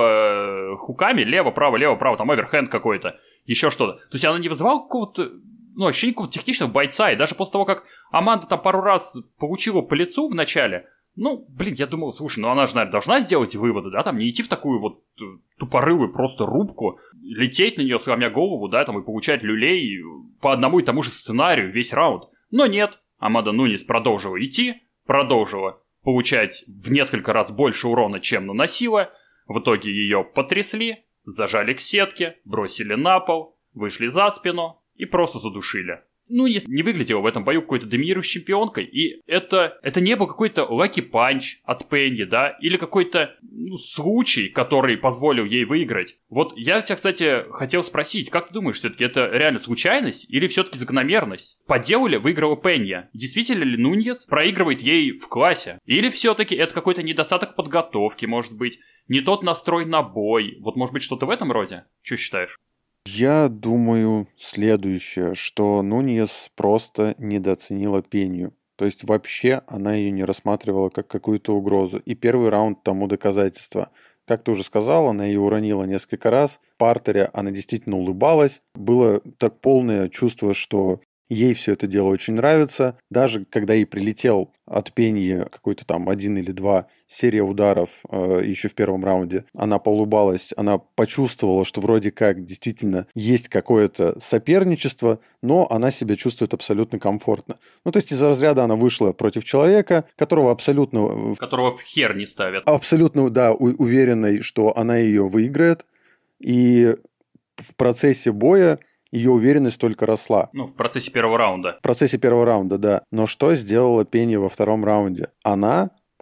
махала хуками лево, право, лево, право, там оверхенд какой-то, еще что-то. То есть она не вызывала какого-то, ну, ощущение какого-то техничного бойца, и даже после того, как Аманда там пару раз получила по лицу в начале, ну, блин, я думал, слушай, ну она же, наверное, должна сделать выводы, да, там не идти в такую вот тупорылую просто рубку, лететь на нее, сломя голову, да, там и получать люлей по одному и тому же сценарию весь раунд. Но нет, Аманда Нуньес продолжила идти, продолжила получать в несколько раз больше урона, чем наносила, в итоге ее потрясли, зажали к сетке, бросили на пол, вышли за спину и просто задушили. Нуньес не выглядела в этом бою какой-то доминирующей чемпионкой, и это, это не был какой-то лаки-панч от Пеньи, да, или какой-то ну, случай, который позволил ей выиграть. Вот я тебя, кстати, хотел спросить, как ты думаешь, все-таки это реально случайность или все-таки закономерность? По делу ли выиграла Пенья? Действительно ли Нуньес проигрывает ей в классе? Или все-таки это какой-то недостаток подготовки, может быть, не тот настрой на бой? Вот, может быть, что-то в этом роде? Что считаешь? Я думаю следующее, что Нуньес просто недооценила Пенью. То есть вообще она ее не рассматривала как какую-то угрозу. И первый раунд тому доказательство. Как ты уже сказал, она ее уронила несколько раз. В партере она действительно улыбалась. Было так полное чувство, что ей все это дело очень нравится. Даже когда ей прилетел от Пеньи какой-то там один или два серия ударов э, еще в первом раунде, она поулыбалась, она почувствовала, что вроде как действительно есть какое-то соперничество, но она себя чувствует абсолютно комфортно. Ну, то есть из-за разряда она вышла против человека, которого абсолютно... Которого в хер не ставят. Абсолютно, да, у- уверенной, что она ее выиграет. И в процессе боя ее уверенность только росла. Ну, в процессе первого раунда. В процессе первого раунда, да. Но что сделала Пенья во втором раунде? Она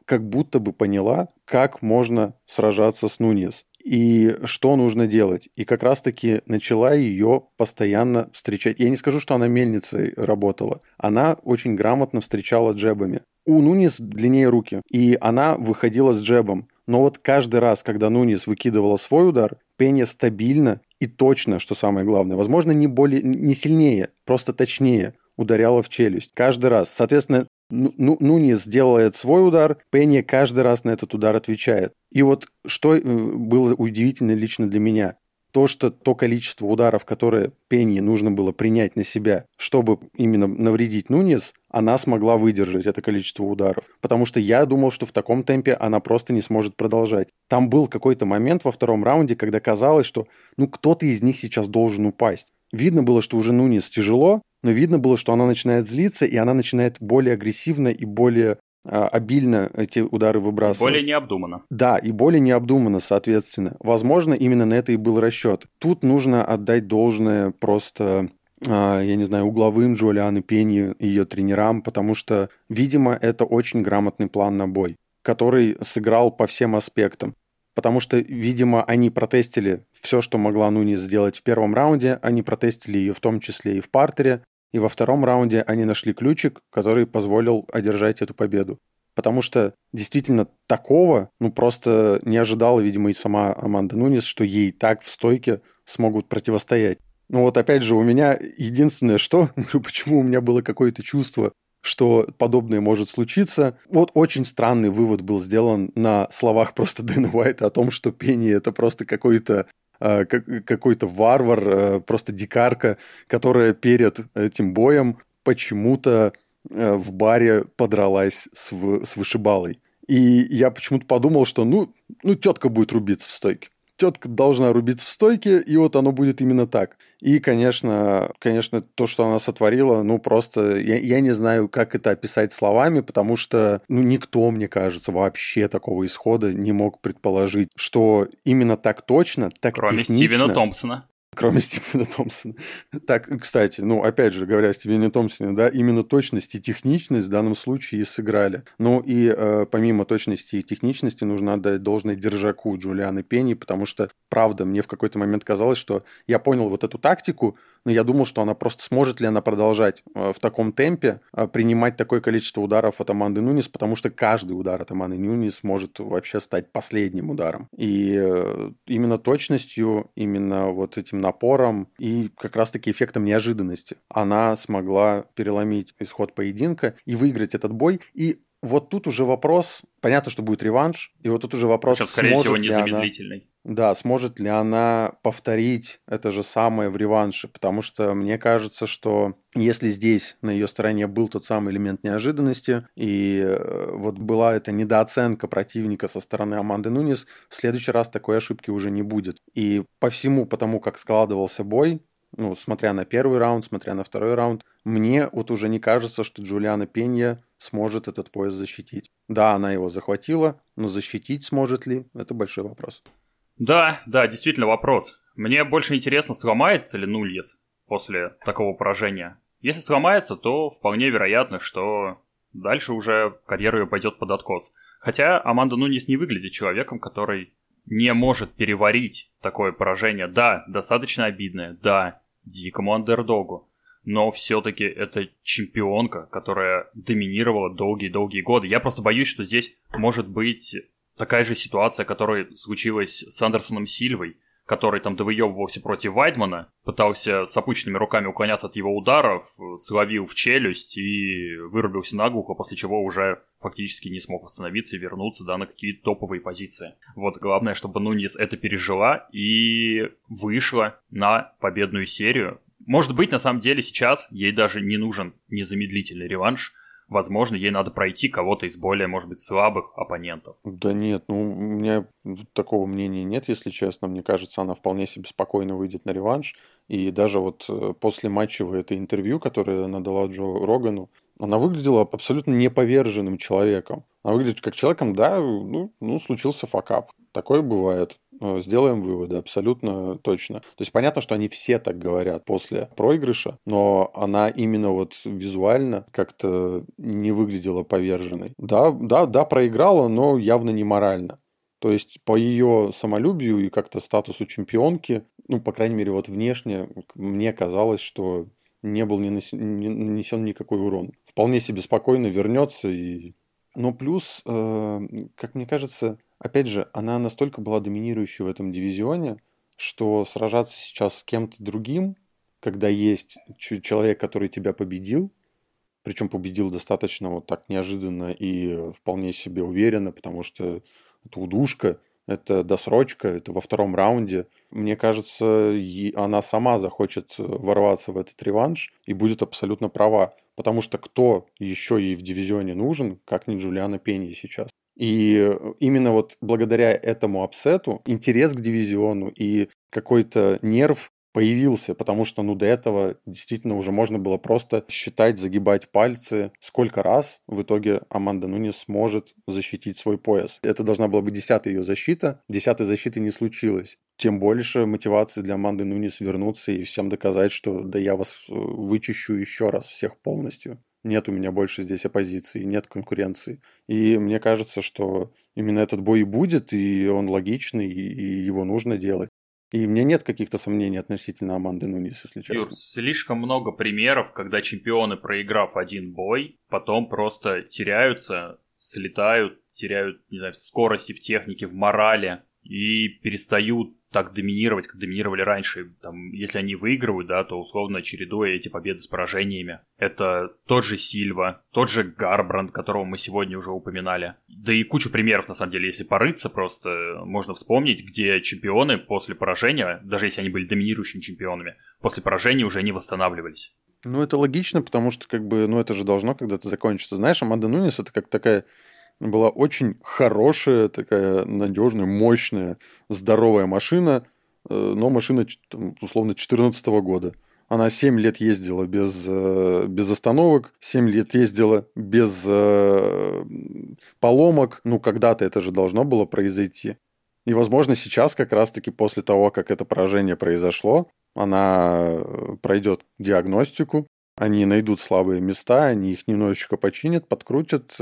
как будто бы поняла, как можно сражаться с Нуньес и что нужно делать. И как раз-таки начала ее постоянно встречать. Я не скажу, что она мельницей работала. Она очень грамотно встречала джебами. У Нуньес длиннее руки, и она выходила с джебом. Но вот каждый раз, когда Нуньес выкидывала свой удар, Пенья стабильно и точно, что самое главное, возможно, не более, не сильнее, просто точнее ударяла в челюсть. Каждый раз. Соответственно, Ну, Нуньес делает свой удар, Пенья каждый раз на этот удар отвечает. И вот что было удивительно лично для меня, то, что то количество ударов, которые Пенье нужно было принять на себя, чтобы именно навредить Нуньес, она смогла выдержать это количество ударов. Потому что я думал, что в таком темпе она просто не сможет продолжать. Там был какой-то момент во втором раунде, когда казалось, что ну кто-то из них сейчас должен упасть. Видно было, что уже Нуньес тяжело, но видно было, что она начинает злиться, и она начинает более агрессивно и более а, обильно эти удары выбрасывать. Более необдуманно. Да, и более необдуманно, соответственно. Возможно, именно на это и был расчет. Тут нужно отдать должное просто, а, я не знаю, угловым Джулианы Пеньи и ее тренерам, потому что, видимо, это очень грамотный план на бой, который сыграл по всем аспектам. Потому что, видимо, они протестили все, что могла Нуньес сделать в первом раунде, они протестили ее в том числе и в партере, и во втором раунде они нашли ключик, который позволил одержать эту победу. Потому что действительно такого, ну просто не ожидала, видимо, и сама Аманда Нуньес, что ей так в стойке смогут противостоять. Ну вот опять же, у меня единственное что, почему у меня было какое-то чувство, что подобное может случиться. Вот очень странный вывод был сделан на словах просто Дэна Уайта о том, что Пенья это просто какой-то э, какой-то варвар, э, просто дикарка, которая перед этим боем почему-то э, в баре подралась с, с вышибалой. И я почему-то подумал, что ну, ну тетка будет рубиться в стойке. Тетка должна рубиться в стойке, и вот оно будет именно так. И, конечно, конечно, то, что она сотворила, ну, просто я, я не знаю, как это описать словами, потому что, ну, никто, мне кажется, вообще такого исхода не мог предположить, что именно так точно, так Кроме технично... Стивена Томпсона. Кроме Стивена Томпсона. Так, кстати, ну, опять же, говоря о Стивене Томпсоне, да, именно точность и техничность в данном случае и сыграли. Ну, и э, помимо точности и техничности нужно отдать должное держаку Джулианы Пеньи, потому что, правда, мне в какой-то момент казалось, что я понял вот эту тактику, но я думал, что она просто сможет ли она продолжать э, в таком темпе э, принимать такое количество ударов от Аманды Нуньес, потому что каждый удар от Аманды Нуньес может вообще стать последним ударом. И э, именно точностью, именно вот этим напором и как раз-таки эффектом неожиданности она смогла переломить исход поединка и выиграть этот бой. И вот тут уже вопрос, понятно, что будет реванш, и вот тут уже вопрос, Причем, скорее сможет всего, ли незамедлительный. она... Да, сможет ли она повторить это же самое в реванше, потому что мне кажется, что если здесь на ее стороне был тот самый элемент неожиданности, и вот была эта недооценка противника со стороны Аманды Нуньес, в следующий раз такой ошибки уже не будет. И по всему, потому как складывался бой, ну, смотря на первый раунд, смотря на второй раунд, мне вот уже не кажется, что Джулиана Пенья сможет этот пояс защитить. Да, она его захватила, но защитить сможет ли, это большой вопрос. Да, да, действительно вопрос. Мне больше интересно, сломается ли Нуньес после такого поражения. Если сломается, то вполне вероятно, что дальше уже карьера ее пойдет под откос. Хотя Аманда Нуньес не выглядит человеком, который не может переварить такое поражение. Да, достаточно обидное, да, дикому андердогу. Но все-таки это чемпионка, которая доминировала долгие-долгие годы. Я просто боюсь, что здесь может быть такая же ситуация, которая случилась с Андерсоном Сильвой, который там довыебывался против Вайдмана, пытался с опущенными руками уклоняться от его ударов, словил в челюсть и вырубился наглухо, после чего уже фактически не смог восстановиться и вернуться, да, на какие-то топовые позиции. Вот главное, чтобы Нуньес это пережила и вышла на победную серию. Может быть, на самом деле сейчас ей даже не нужен незамедлительный реванш. Возможно, ей надо пройти кого-то из более, может быть, слабых оппонентов. Да нет, ну, у меня такого мнения нет, если честно. Мне кажется, она вполне себе спокойно выйдет на реванш. И даже вот после матчевого это интервью, которое она дала Джо Рогану, она выглядела абсолютно неповерженным человеком. Она выглядит как человеком, да, ну, ну случился факап. Такое бывает. э, сделаем выводы, абсолютно точно. То есть понятно, что они все так говорят после проигрыша, но она именно вот визуально как-то не выглядела поверженной. Да, да, да, проиграла, но явно не морально. То есть по ее самолюбию и как-то статусу чемпионки, ну, по крайней мере, вот внешне мне казалось, что не был нанесен, не нанесен никакой урон. Вполне себе спокойно вернется и... Но плюс, э, как мне кажется, опять же, она настолько была доминирующей в этом дивизионе, что сражаться сейчас с кем-то другим, когда есть ч- человек, который тебя победил, причем победил достаточно вот так неожиданно и вполне себе уверенно, потому что это удушка, это досрочка, это во втором раунде. Мне кажется, и она сама захочет ворваться в этот реванш и будет абсолютно права. Потому что кто еще ей в дивизионе нужен, как не Джулиана Пенни сейчас. И именно вот благодаря этому апсету интерес к дивизиону и какой-то нерв появился, потому что, ну, до этого действительно уже можно было просто считать, загибать пальцы, сколько раз в итоге Аманда Нунес сможет защитить свой пояс. Это должна была быть десятая ее защита, десятой защиты не случилось. Тем больше мотивации для Аманды Нунес вернуться и всем доказать, что да я вас вычищу еще раз всех полностью. Нет у меня больше здесь оппозиции, нет конкуренции. И мне кажется, что именно этот бой и будет, и он логичный, и его нужно делать. И у меня нет каких-то сомнений относительно Аманды Нунес, если честно. Юр, слишком много примеров, когда чемпионы, проиграв один бой, потом просто теряются, слетают, теряют, не знаю, в скорости, в технике, в морали и перестают так доминировать, как доминировали раньше. Там, если они выигрывают, да, то условно чередуя эти победы с поражениями. Это тот же Сильва, тот же Гарбранд, которого мы сегодня уже упоминали. Да и кучу примеров, на самом деле, если порыться, просто можно вспомнить, где чемпионы после поражения, даже если они были доминирующими чемпионами, после поражения уже не восстанавливались. Ну, это логично, потому что, как бы, ну, это же должно когда-то закончиться. Знаешь, Аманда Нунес — это как такая... была очень хорошая, такая надежная, мощная, здоровая машина, но машина, условно, две тысячи четырнадцатого года. Она семь лет ездила без, без остановок, семь лет ездила без поломок. Ну, когда-то это же должно было произойти. И, возможно, сейчас как раз-таки после того, как это поражение произошло, она пройдет диагностику, они найдут слабые места, они их немножечко починят, подкрутят,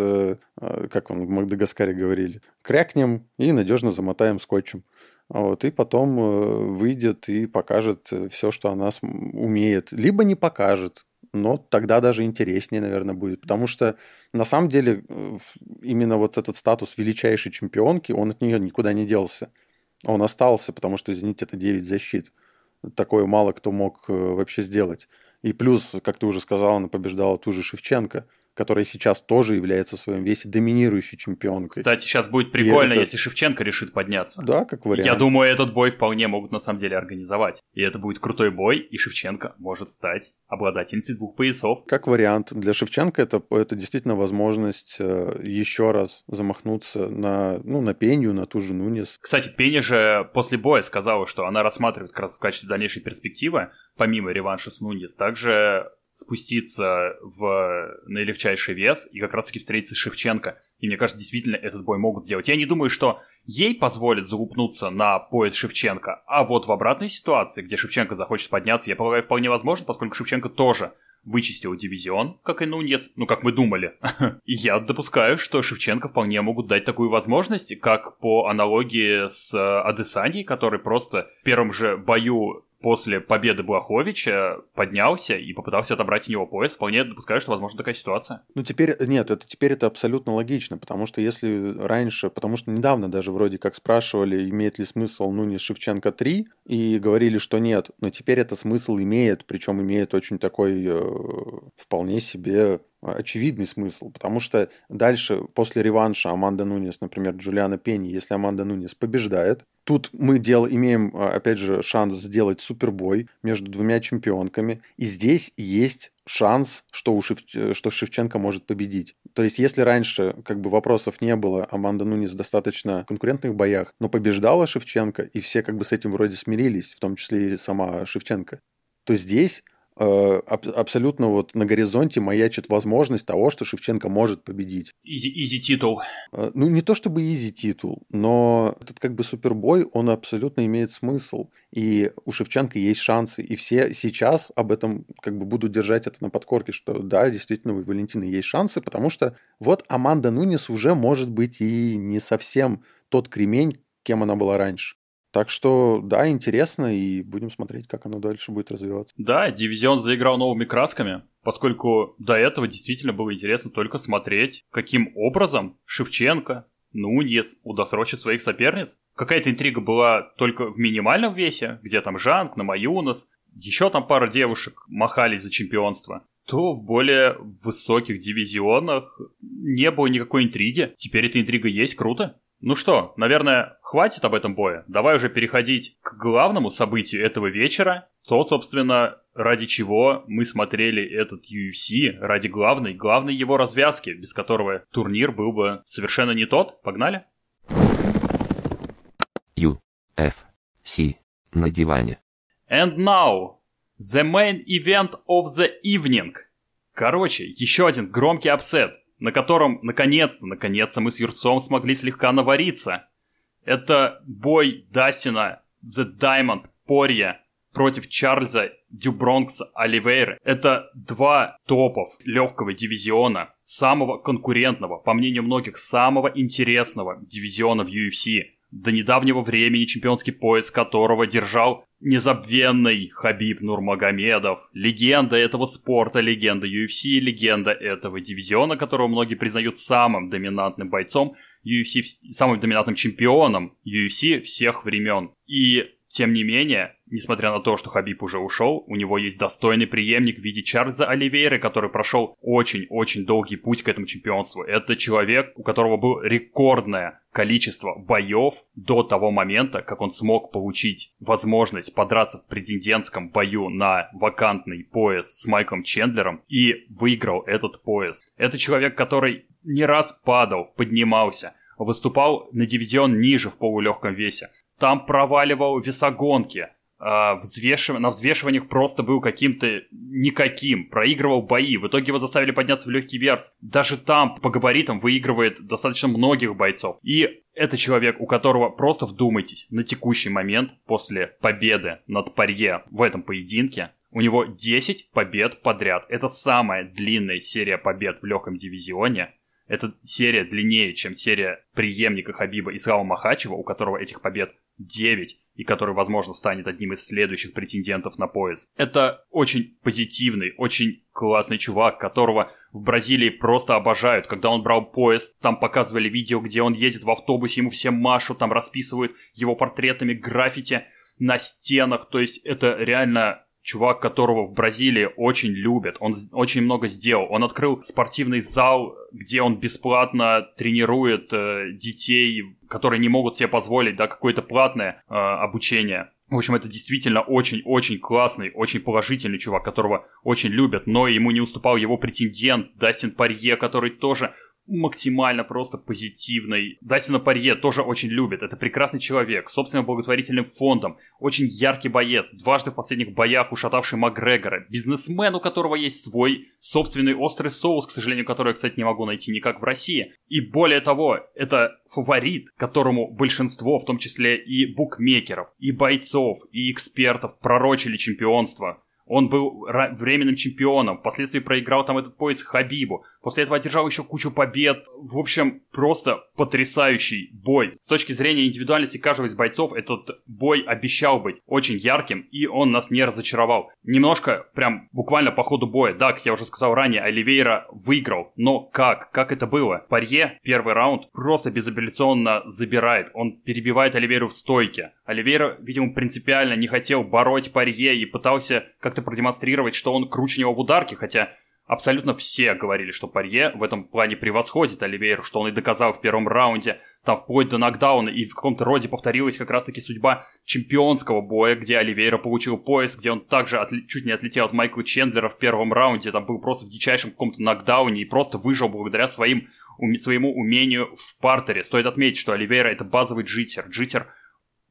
как он в Мадагаскаре говорили, крякнем и надежно замотаем скотчем. Вот, и потом выйдет и покажет все, что она умеет. Либо не покажет, но тогда даже интереснее, наверное, будет. Потому что на самом деле именно вот этот статус величайшей чемпионки, он от нее никуда не делся. Он остался, потому что, извините, это девять защит. Такое мало кто мог вообще сделать. И плюс, как ты уже сказал, она побеждала ту же Шевченко, которая сейчас тоже является в своем весе доминирующей чемпионкой. Кстати, сейчас будет прикольно, это... если Шевченко решит подняться. Да, как вариант. Я думаю, этот бой вполне могут на самом деле организовать. И это будет крутой бой, и Шевченко может стать обладательницей двух поясов. Как вариант. Для Шевченко это, это действительно возможность еще раз замахнуться на, ну, на Пенью, на ту же Нунес. Кстати, Пенни же после боя сказала, что она рассматривает как раз в качестве дальнейшей перспективы, помимо реванша с Нунес, также спуститься в наилегчайший вес и как раз-таки встретиться с Шевченко. И мне кажется, действительно этот бой могут сделать. Я не думаю, что ей позволят закупнуться на пояс Шевченко, а вот в обратной ситуации, где Шевченко захочет подняться, я полагаю, вполне возможно, поскольку Шевченко тоже вычистил дивизион, как и Нуньес, ну, как мы думали. И я допускаю, что Шевченко вполне могут дать такую возможность, как по аналогии с Адесаньей, который просто в первом же бою после победы Блаховича поднялся и попытался отобрать у него пояс. Вполне допускаю, что возможна такая ситуация. Ну, теперь, нет, это теперь это абсолютно логично, потому что если раньше, потому что недавно даже вроде как спрашивали, имеет ли смысл Нунес Шевченко три, и говорили, что нет, но теперь это смысл имеет, причем имеет очень такой э, вполне себе очевидный смысл, потому что дальше, после реванша Аманда Нунес, например, Джулиана Пенни, если Аманда Нунес побеждает, тут мы дел, имеем, опять же, шанс сделать супербой между двумя чемпионками, и здесь есть шанс, что, у Шев... что Шевченко может победить. То есть, если раньше как бы вопросов не было, Аманда Нунес в достаточно конкурентных боях, но побеждала Шевченко, и все как бы с этим вроде смирились, в том числе и сама Шевченко, то здесь э, аб- абсолютно вот на горизонте маячит возможность того, что Шевченко может победить. Изи, изи титул. Э, ну, не то чтобы изи титул, но этот как бы супербой, он абсолютно имеет смысл. И у Шевченко есть шансы. И все сейчас об этом как бы будут держать это на подкорке, что да, действительно, у Валентины есть шансы, потому что вот Аманда Нунес уже может быть и не совсем тот кремень, кем она была раньше. Так что, да, интересно, и будем смотреть, как оно дальше будет развиваться. Да, дивизион заиграл новыми красками, поскольку до этого действительно было интересно только смотреть, каким образом Шевченко, Нуньес удосрочит своих соперниц. Какая-то интрига была только в минимальном весе, где там Жанг, Намаюнас, еще там пара девушек махались за чемпионство. То в более высоких дивизионах не было никакой интриги. Теперь эта интрига есть, круто. Ну что, наверное, хватит об этом бое. Давай уже переходить к главному событию этого вечера. То, собственно, ради чего мы смотрели этот ю эф си, ради главной, главной его развязки, без которого турнир был бы совершенно не тот. Погнали? ю эф си на диване. And now, the main event of the evening. Короче, еще один громкий апсет, на котором, наконец-то, наконец-то мы с Юрцом смогли слегка навариться. Это бой Дастина The Diamond Порье против Чарльза Дюбронкса Оливейры. Это два топов легкого дивизиона, самого конкурентного, по мнению многих, самого интересного дивизиона в ю эф си. До недавнего времени чемпионский пояс которого держал незабвенный Хабиб Нурмагомедов. Легенда этого спорта, легенда ю эф си, легенда этого дивизиона, которого многие признают самым доминантным бойцом ю эф си, самым доминантным чемпионом ю эф си всех времен. И тем не менее, несмотря на то, что Хабиб уже ушел, у него есть достойный преемник в виде Чарльза Оливейры, который прошел очень-очень долгий путь к этому чемпионству. Это человек, у которого было рекордное количество боев до того момента, как он смог получить возможность подраться в претендентском бою на вакантный пояс с Майклом Чендлером и выиграл этот пояс. Это человек, который не раз падал, поднимался, выступал на дивизион ниже в полулегком весе. Там проваливал весогонки, э, взвешив... на взвешиваниях просто был каким-то никаким, проигрывал бои, в итоге его заставили подняться в легкий вес. Даже там по габаритам выигрывает достаточно многих бойцов. И это человек, у которого, просто вдумайтесь, на текущий момент, после победы над Порье в этом поединке, у него десять побед подряд. Это самая длинная серия побед в легком дивизионе. Эта серия длиннее, чем серия преемника Хабиба Ислама Махачева, у которого этих побед девять, и который, возможно, станет одним из следующих претендентов на пояс. Это очень позитивный, очень классный чувак, которого в Бразилии просто обожают. Когда он брал пояс, там показывали видео, где он едет в автобусе, ему все машут, там расписывают его портретами, граффити на стенах. То есть это реально чувак, которого в Бразилии очень любят. Он очень много сделал. Он открыл спортивный зал, где он бесплатно тренирует э, детей, которые не могут себе позволить, да, какое-то платное э, обучение. В общем, это действительно очень-очень классный, очень положительный чувак, которого очень любят. Но ему не уступал его претендент Дастин Порье, который тоже максимально просто позитивный. Дастина Порье тоже очень любит. Это прекрасный человек, с собственным благотворительным фондом, очень яркий боец, дважды в последних боях ушатавший Макгрегора, бизнесмен, у которого есть свой собственный острый соус, к сожалению, который я, кстати, не могу найти никак в России. И более того, это фаворит, которому большинство, в том числе и букмекеров, и бойцов, и экспертов, пророчили чемпионство. Он был временным чемпионом, впоследствии проиграл там этот пояс Хабибу. После этого одержал еще кучу побед. В общем, просто потрясающий бой. С точки зрения индивидуальности каждого из бойцов, этот бой обещал быть очень ярким, и он нас не разочаровал. Немножко, прям буквально по ходу боя, да, как я уже сказал ранее, Оливейра выиграл. Но как? Как это было? Порье первый раунд просто безапелляционно забирает. Он перебивает Оливейру в стойке. Оливейра, видимо, принципиально не хотел бороть Порье и пытался как-то продемонстрировать, что он круче него в ударке, хотя абсолютно все говорили, что Порье в этом плане превосходит Оливейру, что он и доказал в первом раунде, там вплоть до нокдауна, и в каком-то роде повторилась как раз-таки судьба чемпионского боя, где Оливейра получил пояс, где он также отли- чуть не отлетел от Майкла Чендлера в первом раунде, там был просто в дичайшем каком-то нокдауне и просто выжил благодаря своим, ум- своему умению в партере. Стоит отметить, что Оливейра — это базовый джиттер, джиттер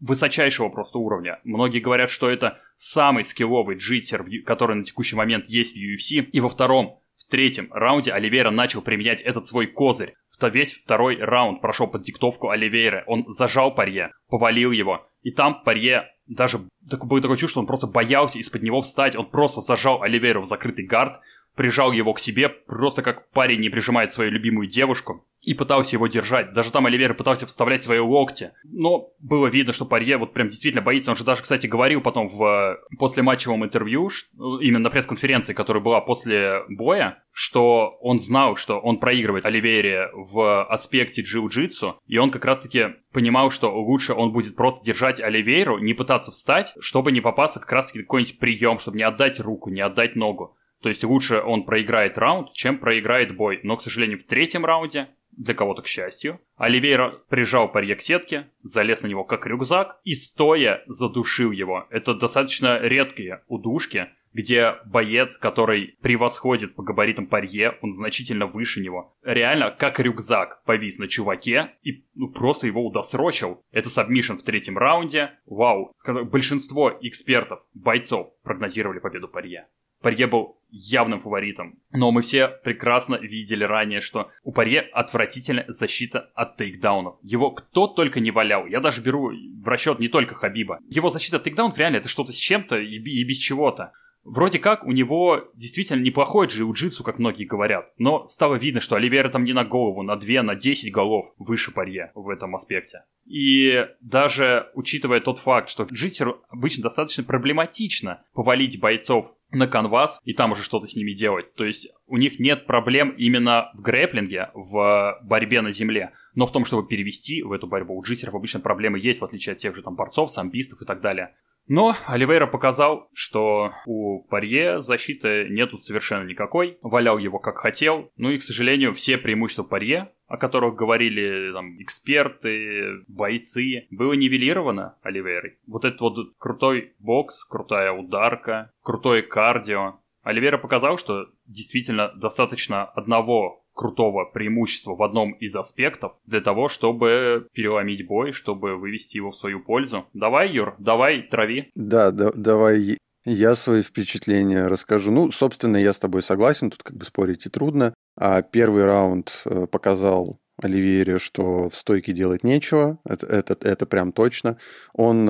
высочайшего просто уровня. Многие говорят, что это самый скилловый джитсер, который на текущий момент есть в ю эф си. И во втором, в третьем раунде Оливейра начал применять этот свой козырь. Весь второй раунд прошел под диктовку Оливейры. Он зажал Порье, повалил его. И там Порье даже было такое чувство, что он просто боялся из-под него встать. Он просто зажал Оливейру в закрытый гард, прижал его к себе, просто как парень не прижимает свою любимую девушку, и пытался его держать. Даже там Оливейра пытался вставлять свои локти. Но было видно, что Порье вот прям действительно боится. Он же даже, кстати, говорил потом в послематчевом интервью, именно на пресс-конференции, которая была после боя, что он знал, что он проигрывает Оливейре в аспекте джиу-джитсу, и он как раз-таки понимал, что лучше он будет просто держать Оливейру, не пытаться встать, чтобы не попасться как раз-таки в какой-нибудь прием, чтобы не отдать руку, не отдать ногу. То есть лучше он проиграет раунд, чем проиграет бой. Но, к сожалению, в третьем раунде, для кого-то к счастью, Оливейра прижал Порье к сетке, залез на него как рюкзак и стоя задушил его. Это достаточно редкие удушки, где боец, который превосходит по габаритам Порье, он значительно выше него, реально как рюкзак повис на чуваке и ну, просто его удосрочил. Это сабмишн в третьем раунде. Вау. Большинство экспертов, бойцов прогнозировали победу Порье. Порье был явным фаворитом. Но мы все прекрасно видели ранее, что у Порье отвратительная защита от тейкдаунов. Его кто только не валял. Я даже беру в расчет не только Хабиба. Его защита от тейкдаунов реально это что-то с чем-то и, и без чего-то. Вроде как у него действительно неплохой джиу-джитсу, как многие говорят. Но стало видно, что Оливейра там не на голову, на две, на десять голов выше Порье в этом аспекте. И даже учитывая тот факт, что джитсеру обычно достаточно проблематично повалить бойцов на канвас и там уже что-то с ними делать. То есть у них нет проблем именно в грэпплинге, в борьбе на земле. Но в том, чтобы перевести в эту борьбу, у джитсеров обычно проблемы есть, в отличие от тех же там борцов, самбистов и так далее. Но Оливейра показал, что у Порье защиты нету совершенно никакой. Валял его как хотел. Ну и, к сожалению, все преимущества Порье, о которых говорили там, эксперты, бойцы, было нивелировано Оливейрой. Вот этот вот крутой бокс, крутая ударка, крутое кардио. Оливейра показал, что действительно достаточно одного крутого преимущества в одном из аспектов для того, чтобы переломить бой, чтобы вывести его в свою пользу. Давай, Юр, давай, трави. Да, да, давай я свои впечатления расскажу. Ну, собственно, я с тобой согласен, тут как бы спорить и трудно. А первый раунд показал Оливейре, что в стойке делать нечего, это, это, это прям точно. Он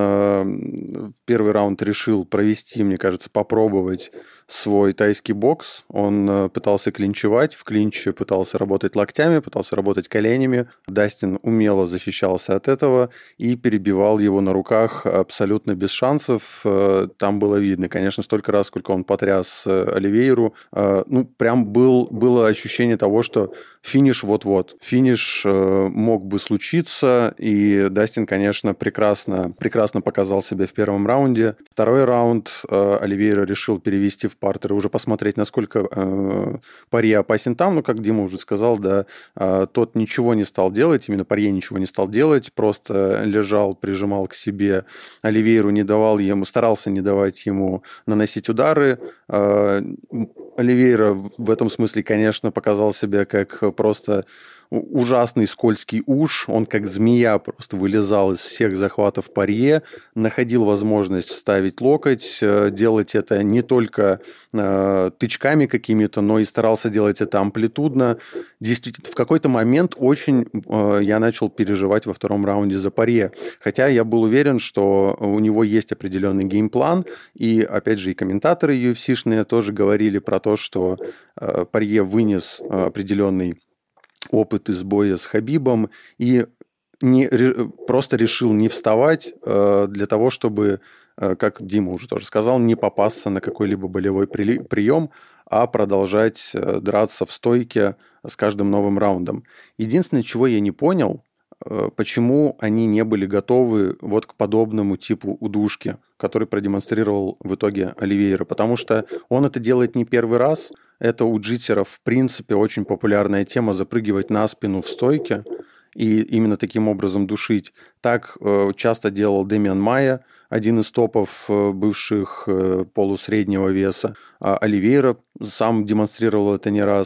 э, первый раунд решил провести, мне кажется, попробовать свой тайский бокс. Он э, пытался клинчевать, в клинче пытался работать локтями, пытался работать коленями. Дастин умело защищался от этого и перебивал его на руках абсолютно без шансов. Э, там было видно, конечно, столько раз, сколько он потряс э, Оливейру. Э, ну, прям был, было ощущение того, что финиш вот-вот. Финиш э, мог бы случиться, и Дастин, конечно, прекрасно, прекрасно показал себя в первом раунде. Второй раунд э, Оливейра решил перевести в партер и уже посмотреть, насколько э, Порье опасен там. Ну, как Дима уже сказал, да, э, тот ничего не стал делать, именно Порье ничего не стал делать, просто лежал, прижимал к себе Оливейру, не давал ему, старался не давать ему наносить удары. Э, Оливейра в этом смысле, конечно, показал себя как просто ужасный скользкий уж. Он как змея просто вылезал из всех захватов Порье, находил возможность вставить локоть, делать это не только э, тычками какими-то, но и старался делать это амплитудно. Действительно, в какой-то момент очень э, я начал переживать во втором раунде за Порье. Хотя я был уверен, что у него есть определенный геймплан. И, опять же, и комментаторы ю эф си-шные тоже говорили про то, что э, Порье вынес определенный опыт из боя с Хабибом и не, просто решил не вставать э, для того, чтобы, э, как Дима уже тоже сказал, не попасться на какой-либо болевой при, прием, а продолжать э, драться в стойке с каждым новым раундом. Единственное, чего я не понял, э, почему они не были готовы вот к подобному типу удушки, который продемонстрировал в итоге Оливейра, потому что он это делает не первый раз. Это у джитсеров, в принципе, очень популярная тема — запрыгивать на спину в стойке и именно таким образом душить. Так э, часто делал Демиан Майя, один из топов э, бывших э, полусреднего веса. А Оливейра сам демонстрировал это не раз.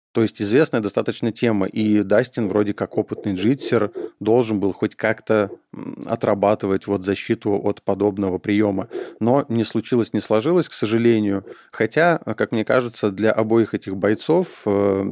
То есть известная достаточно тема, и Дастин вроде как опытный джитсер должен был хоть как-то отрабатывать вот защиту от подобного приема. Но не случилось, не сложилось, к сожалению. Хотя, как мне кажется, для обоих этих бойцов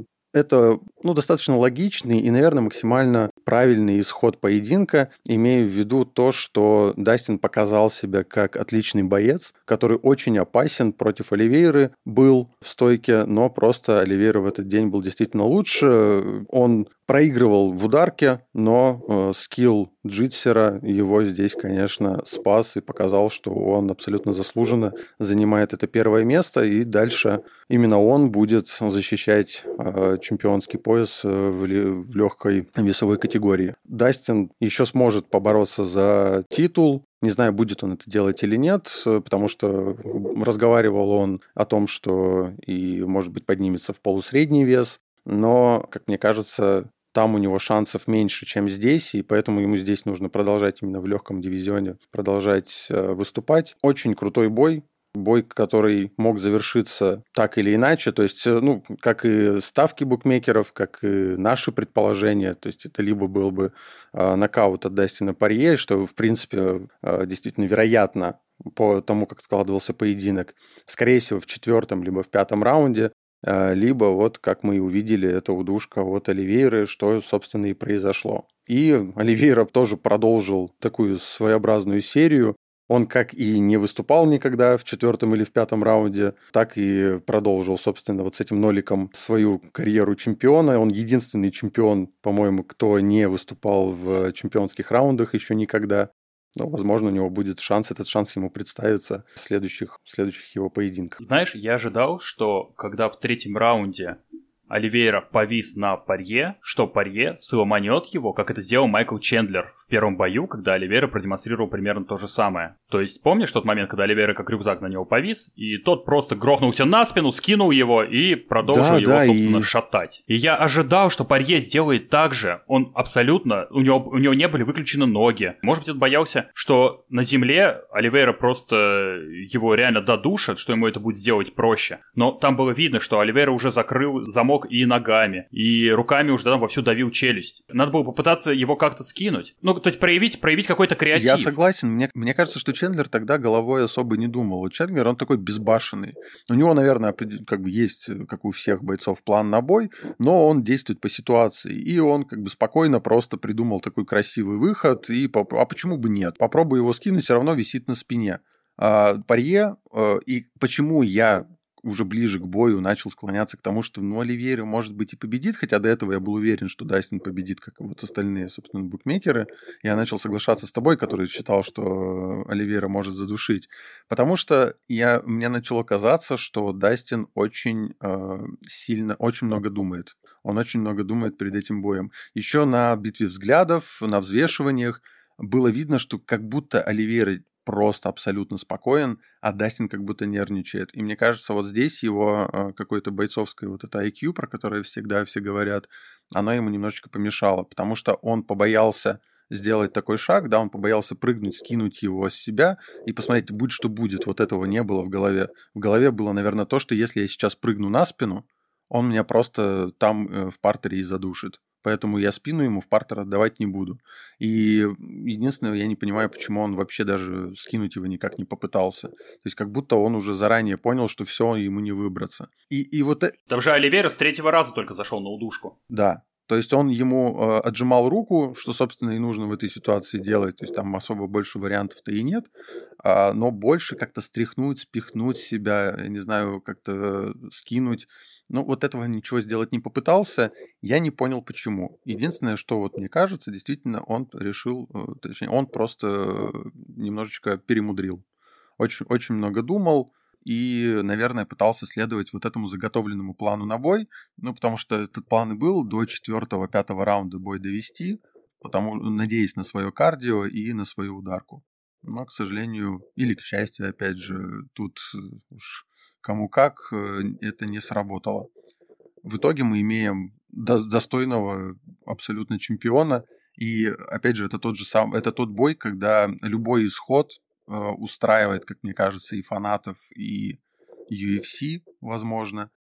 это, ну, достаточно логичный и, наверное, максимально правильный исход поединка, имея в виду то, что Дастин показал себя как отличный боец, который очень опасен против Оливейры был в стойке, но просто Оливейра в этот день был действительно лучше. Он проигрывал в ударке, но э, скилл джитсера его здесь, конечно, спас и показал, что он абсолютно заслуженно занимает это первое место, и дальше именно он будет защищать э, чемпионский пояс в, в легкой весовой категории. Дастин еще сможет побороться за титул. Не знаю, будет он это делать или нет, потому что разговаривал он о том, что и, может быть, поднимется в полусредний вес, но, как мне кажется, там у него шансов меньше, чем здесь, и поэтому ему здесь нужно продолжать именно в легком дивизионе, продолжать э, выступать. Очень крутой бой. Бой, который мог завершиться так или иначе, то есть, ну, как и ставки букмекеров, как и наши предположения, то есть это либо был бы э, нокаут от Дастина Порье, что, в принципе, э, действительно вероятно по тому, как складывался поединок, скорее всего, в четвертом либо в пятом раунде, э, либо вот, как мы и увидели, это удушка от Оливейры, что, собственно, и произошло. И Оливейра тоже продолжил такую своеобразную серию. Он как и не выступал никогда в четвертом или в пятом раунде, так и продолжил, собственно, вот с этим ноликом свою карьеру чемпиона. Он единственный чемпион, по-моему, кто не выступал в чемпионских раундах еще никогда. Но, возможно, у него будет шанс, этот шанс ему представится в следующих, в следующих его поединках. Знаешь, я ожидал, что когда в третьем раунде Оливейра повис на Порье, что Порье сломанет его, как это сделал Майкл Чендлер в первом бою, когда Оливейра продемонстрировал примерно то же самое. То есть помнишь тот момент, когда Оливейра как рюкзак на него повис, и тот просто грохнулся на спину, скинул его и продолжил да, его, да, собственно, и... шатать. И я ожидал, что Порье сделает так же. Он абсолютно... У него, у него не были выключены ноги. Может быть, он боялся, что на земле Оливейра просто его реально додушат, что ему это будет сделать проще. Но там было видно, что Оливейра уже закрыл замок и ногами, и руками уже там вовсю давил челюсть. Надо было попытаться его как-то скинуть. Ну, то есть проявить, проявить какой-то креатив. Я согласен. Мне, мне кажется, что Чендлер тогда головой особо не думал. Вот Чендлер, он такой безбашенный. У него, наверное, как бы есть, как у всех бойцов, план на бой, но он действует по ситуации. И он как бы спокойно просто придумал такой красивый выход. И поп... А почему бы нет? Попробуй его скинуть, все равно висит на спине. А, Порье, и почему я уже ближе к бою начал склоняться к тому, что, ну, Оливейра, может быть, и победит, хотя до этого я был уверен, что Дастин победит, как и вот остальные, собственно, букмекеры. Я начал соглашаться с тобой, который считал, что Оливейра может задушить, потому что я, мне начало казаться, что Дастин очень э, сильно, очень много думает. Он очень много думает перед этим боем. Еще на битве взглядов, на взвешиваниях было видно, что как будто Оливейра просто абсолютно спокоен, а Дастин как будто нервничает. И мне кажется, вот здесь его э, какое-то бойцовское вот это ай кью, про которое всегда все говорят, оно ему немножечко помешало, потому что он побоялся сделать такой шаг, да, он побоялся прыгнуть, скинуть его с себя и посмотреть, будь что будет. Вот этого не было в голове. В голове было, наверное, то, что если я сейчас прыгну на спину, он меня просто там э, в партере и задушит. Поэтому я спину ему в партер отдавать не буду. И единственное, я не понимаю, почему он вообще даже скинуть его никак не попытался. То есть как будто он уже заранее понял, что все, ему не выбраться. И, и вот... Там же Оливейра с третьего раза только зашел на удушку. Да. То есть он ему э, отжимал руку, что, собственно, и нужно в этой ситуации делать. То есть там особо больше вариантов-то и нет. А, но больше как-то стряхнуть, спихнуть себя, я не знаю, как-то скинуть. Ну, вот этого ничего сделать не попытался. Я не понял, почему. Единственное, что вот мне кажется, действительно, он решил, точнее, он просто немножечко перемудрил. Очень, очень много думал и, наверное, пытался следовать вот этому заготовленному плану на бой. Ну, потому что этот план и был до четвертого-пятого раунда бой довести, потому, надеясь на свое кардио и на свою ударку. Но, к сожалению, или к счастью, опять же, тут уж... кому как, это не сработало. В итоге мы имеем до- достойного абсолютно чемпиона. И, опять же, это тот же сам, это тот бой, когда любой исход э, устраивает, как мне кажется, и фанатов, и ю эф си, возможно.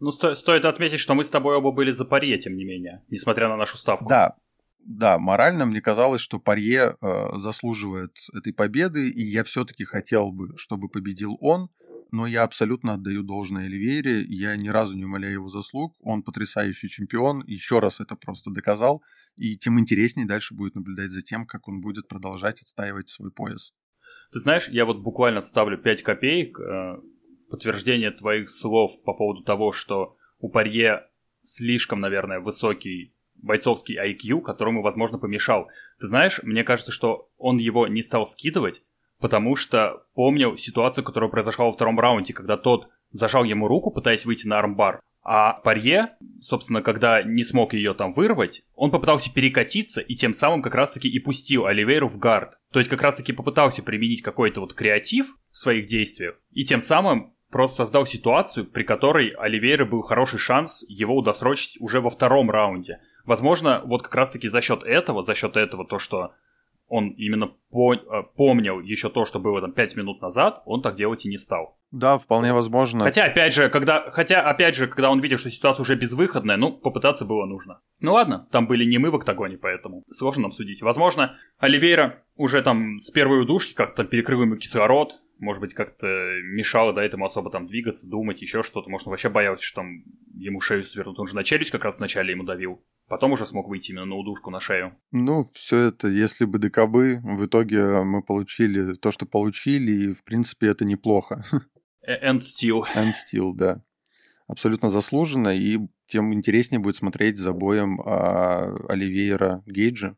Ну, сто- стоит отметить, что мы с тобой оба были за паре, тем не менее, несмотря на нашу ставку. Да, да, морально мне казалось, что Порье э, заслуживает этой победы, и я все-таки хотел бы, чтобы победил он, но я абсолютно отдаю должное Оливейре, я ни разу не умаляю его заслуг, он потрясающий чемпион, еще раз это просто доказал, и тем интереснее дальше будет наблюдать за тем, как он будет продолжать отстаивать свой пояс. Ты знаешь, я вот буквально вставлю пять копеек э, в подтверждение твоих слов по поводу того, что у Порье слишком, наверное, высокий бойцовский ай кью, которому, возможно, помешал. Ты знаешь, мне кажется, что он его не стал скидывать, потому что помнил ситуацию, которая произошла во втором раунде, когда тот зажал ему руку, пытаясь выйти на армбар, а Порье, собственно, когда не смог ее там вырвать, он попытался перекатиться и тем самым как раз-таки и пустил Оливейру в гард. То есть как раз-таки попытался применить какой-то вот креатив в своих действиях и тем самым просто создал ситуацию, при которой Оливейра был хороший шанс его удосрочить уже во втором раунде. Возможно, вот как раз-таки за счет этого, за счет этого то, что он именно по- помнил еще то, что было там пять минут назад, он так делать и не стал. Да, вполне возможно. Хотя, опять же, когда, хотя, опять же, когда он видел, что ситуация уже безвыходная, ну, попытаться было нужно. Ну ладно, там были не мы в октагоне, поэтому сложно нам судить. Возможно, Оливейра уже там с первой удушки как-то перекрыл ему кислород, может быть, как-то мешало до этого особо там двигаться, думать, еще что-то. Может, он вообще боялся, что там ему шею свернут. Он же на челюсть как раз вначале ему давил. Потом уже смог выйти именно на удушку, на шею. Ну, все это, если бы докобы, в итоге мы получили то, что получили, и, в принципе, это неплохо. And still. And still, да. Абсолютно заслуженно, и тем интереснее будет смотреть за боем а, Оливейра Гейджа.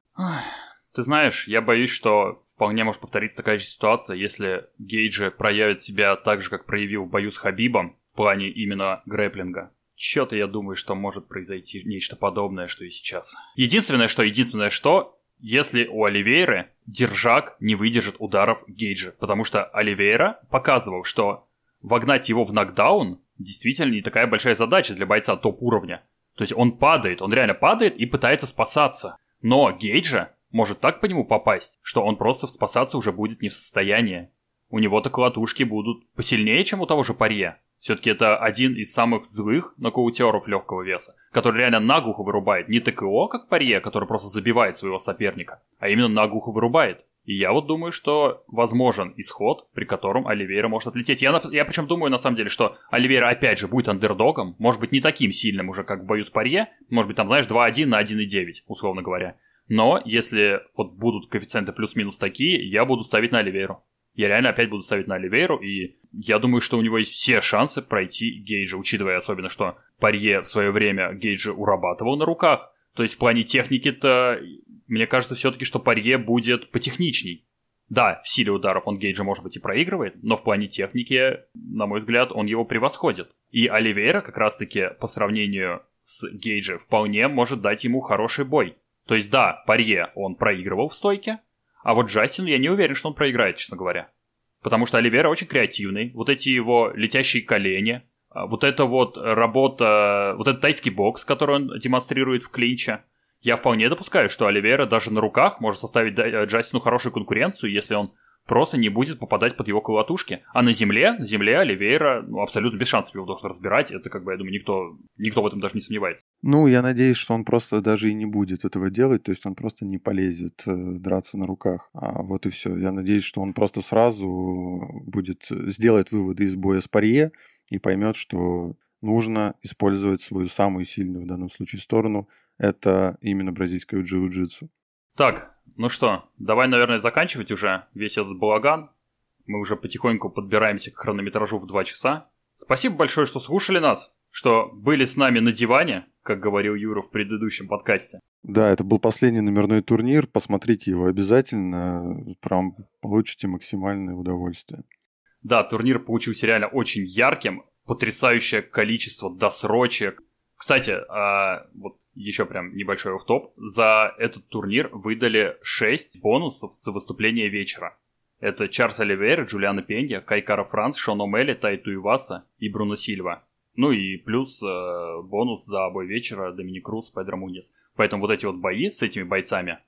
Ты знаешь, я боюсь, что вполне может повториться такая же ситуация, если Гейджи проявит себя так же, как проявил в бою с Хабибом, в плане именно грэпплинга. Чё-то я думаю, что может произойти нечто подобное, что и сейчас. Единственное, что, единственное, что, если у Оливейры держак не выдержит ударов Гейджа, потому что Оливейра показывал, что вогнать его в нокдаун действительно не такая большая задача для бойца топ-уровня. То есть он падает, он реально падает и пытается спасаться. Но Гейджа может так по нему попасть, что он просто спасаться уже будет не в состоянии. У него-то колотушки будут посильнее, чем у того же Порье. Все-таки это один из самых злых нокаутеров легкого веса, который реально наглухо вырубает. Не ТКО, как Порье, который просто забивает своего соперника, а именно наглухо вырубает. И я вот думаю, что возможен исход, при котором Оливейра может отлететь. Я, я причем думаю, на самом деле, что Оливейра опять же будет андердогом, может быть, не таким сильным уже, как в бою с Порье, может быть, там, знаешь, два один на один и девять, условно говоря. Но если вот будут коэффициенты плюс-минус такие, я буду ставить на Оливейру. Я реально опять буду ставить на Оливейру, и я думаю, что у него есть все шансы пройти Гейджа, учитывая особенно, что Порье в свое время Гейджа урабатывал на руках. То есть в плане техники-то, мне кажется, все-таки, что Порье будет потехничней. Да, в силе ударов он Гейджа, может быть, и проигрывает, но в плане техники, на мой взгляд, он его превосходит. И Оливейра как раз-таки по сравнению с Гейджа вполне может дать ему хороший бой. То есть да, Порье он проигрывал в стойке, а вот Джастин, я не уверен, что он проиграет, честно говоря. Потому что Оливейра очень креативный, вот эти его летящие колени, вот эта вот работа, вот этот тайский бокс, который он демонстрирует в клинче. Я вполне допускаю, что Оливейра даже на руках может составить Джастину хорошую конкуренцию, если он просто не будет попадать под его колотушки. А на земле, на земле Оливейра ну, абсолютно без шансов его должен разбирать. Это, как бы, я думаю, никто, никто в этом даже не сомневается. Ну, я надеюсь, что он просто даже и не будет этого делать, то есть он просто не полезет э, драться на руках. А вот и все. Я надеюсь, что он просто сразу будет, сделает выводы из боя с Порье и поймет, что нужно использовать свою самую сильную в данном случае сторону. Это именно бразильское джиу-джитсу. Так, ну что, давай, наверное, заканчивать уже весь этот балаган. Мы уже потихоньку подбираемся к хронометражу в два часа. Спасибо большое, что слушали нас, что были с нами на диване, как говорил Юра в предыдущем подкасте. Да, это был последний номерной турнир. Посмотрите его обязательно. Прям получите максимальное удовольствие. Да, турнир получился реально очень ярким. Потрясающее количество досрочек. Кстати, а, вот еще прям небольшой офф-топ. За этот турнир выдали шесть бонусов за выступление вечера. Это Чарльз Оливейра, Джулиано Пенья, Кай Кара Франц, Шон О'Мелли, Тай Туиваса и Бруно Сильва. Ну и плюс э, бонус за бой вечера Доминик Крус, Педро Муньес. Поэтому вот эти вот бои с этими бойцами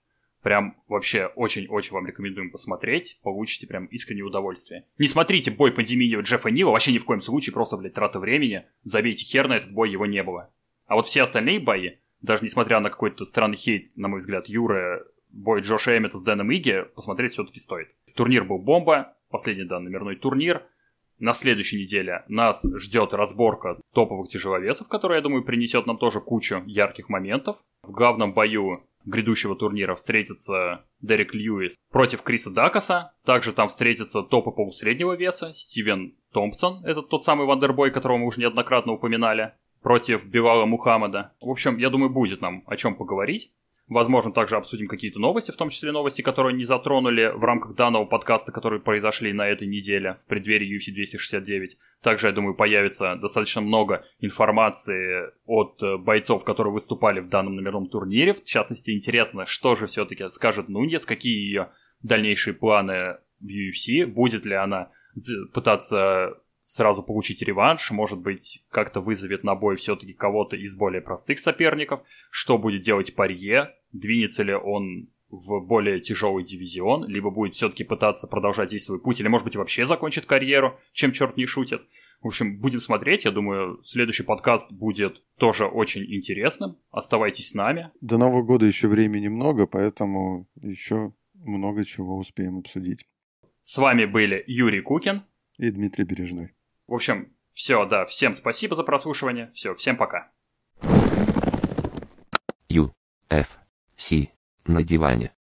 Прям вообще очень-очень вам рекомендуем посмотреть. Получите прям искреннее удовольствие. Не смотрите бой по Деминио Джеффа Нила, вообще ни в коем случае, просто, блядь, трата времени. Забейте хер на этот бой, его не было. А вот все остальные бои, даже несмотря на какой-то странный хейт, на мой взгляд, Юры, бой Джоша Эммета с Дэном Иги, посмотреть все-таки стоит. Турнир был бомба, последний, да, номерной турнир. На следующей неделе нас ждет разборка топовых тяжеловесов, которая, я думаю, принесет нам тоже кучу ярких моментов. В главном бою грядущего турнира встретится Дерек Льюис против Криса Дакаса. Также там встретятся топы полусреднего веса. Стивен Томпсон, это тот самый вандербой, которого мы уже неоднократно упоминали, против Белала Мухаммада. В общем, я думаю, будет нам о чем поговорить. Возможно, также обсудим какие-то новости, в том числе новости, которые не затронули в рамках данного подкаста, которые произошли на этой неделе в преддверии ю эф си двести шестьдесят девять. Также, я думаю, появится достаточно много информации от бойцов, которые выступали в данном номерном турнире. В частности, интересно, что же все-таки скажет Нуньес, какие ее дальнейшие планы в ю эф си, будет ли она пытаться сразу получить реванш, может быть, как-то вызовет на бой все-таки кого-то из более простых соперников, что будет делать Порье, двинется ли он в более тяжелый дивизион, либо будет все-таки пытаться продолжать весь свой путь, или, может быть, вообще закончит карьеру, чем черт не шутит. В общем, будем смотреть, я думаю, следующий подкаст будет тоже очень интересным, оставайтесь с нами. До Нового года еще времени много, поэтому еще много чего успеем обсудить. С вами были Юрий Кукин и Дмитрий Бережной. В общем, все, да, всем спасибо за прослушивание. Все, всем пока. ю эф си на диване.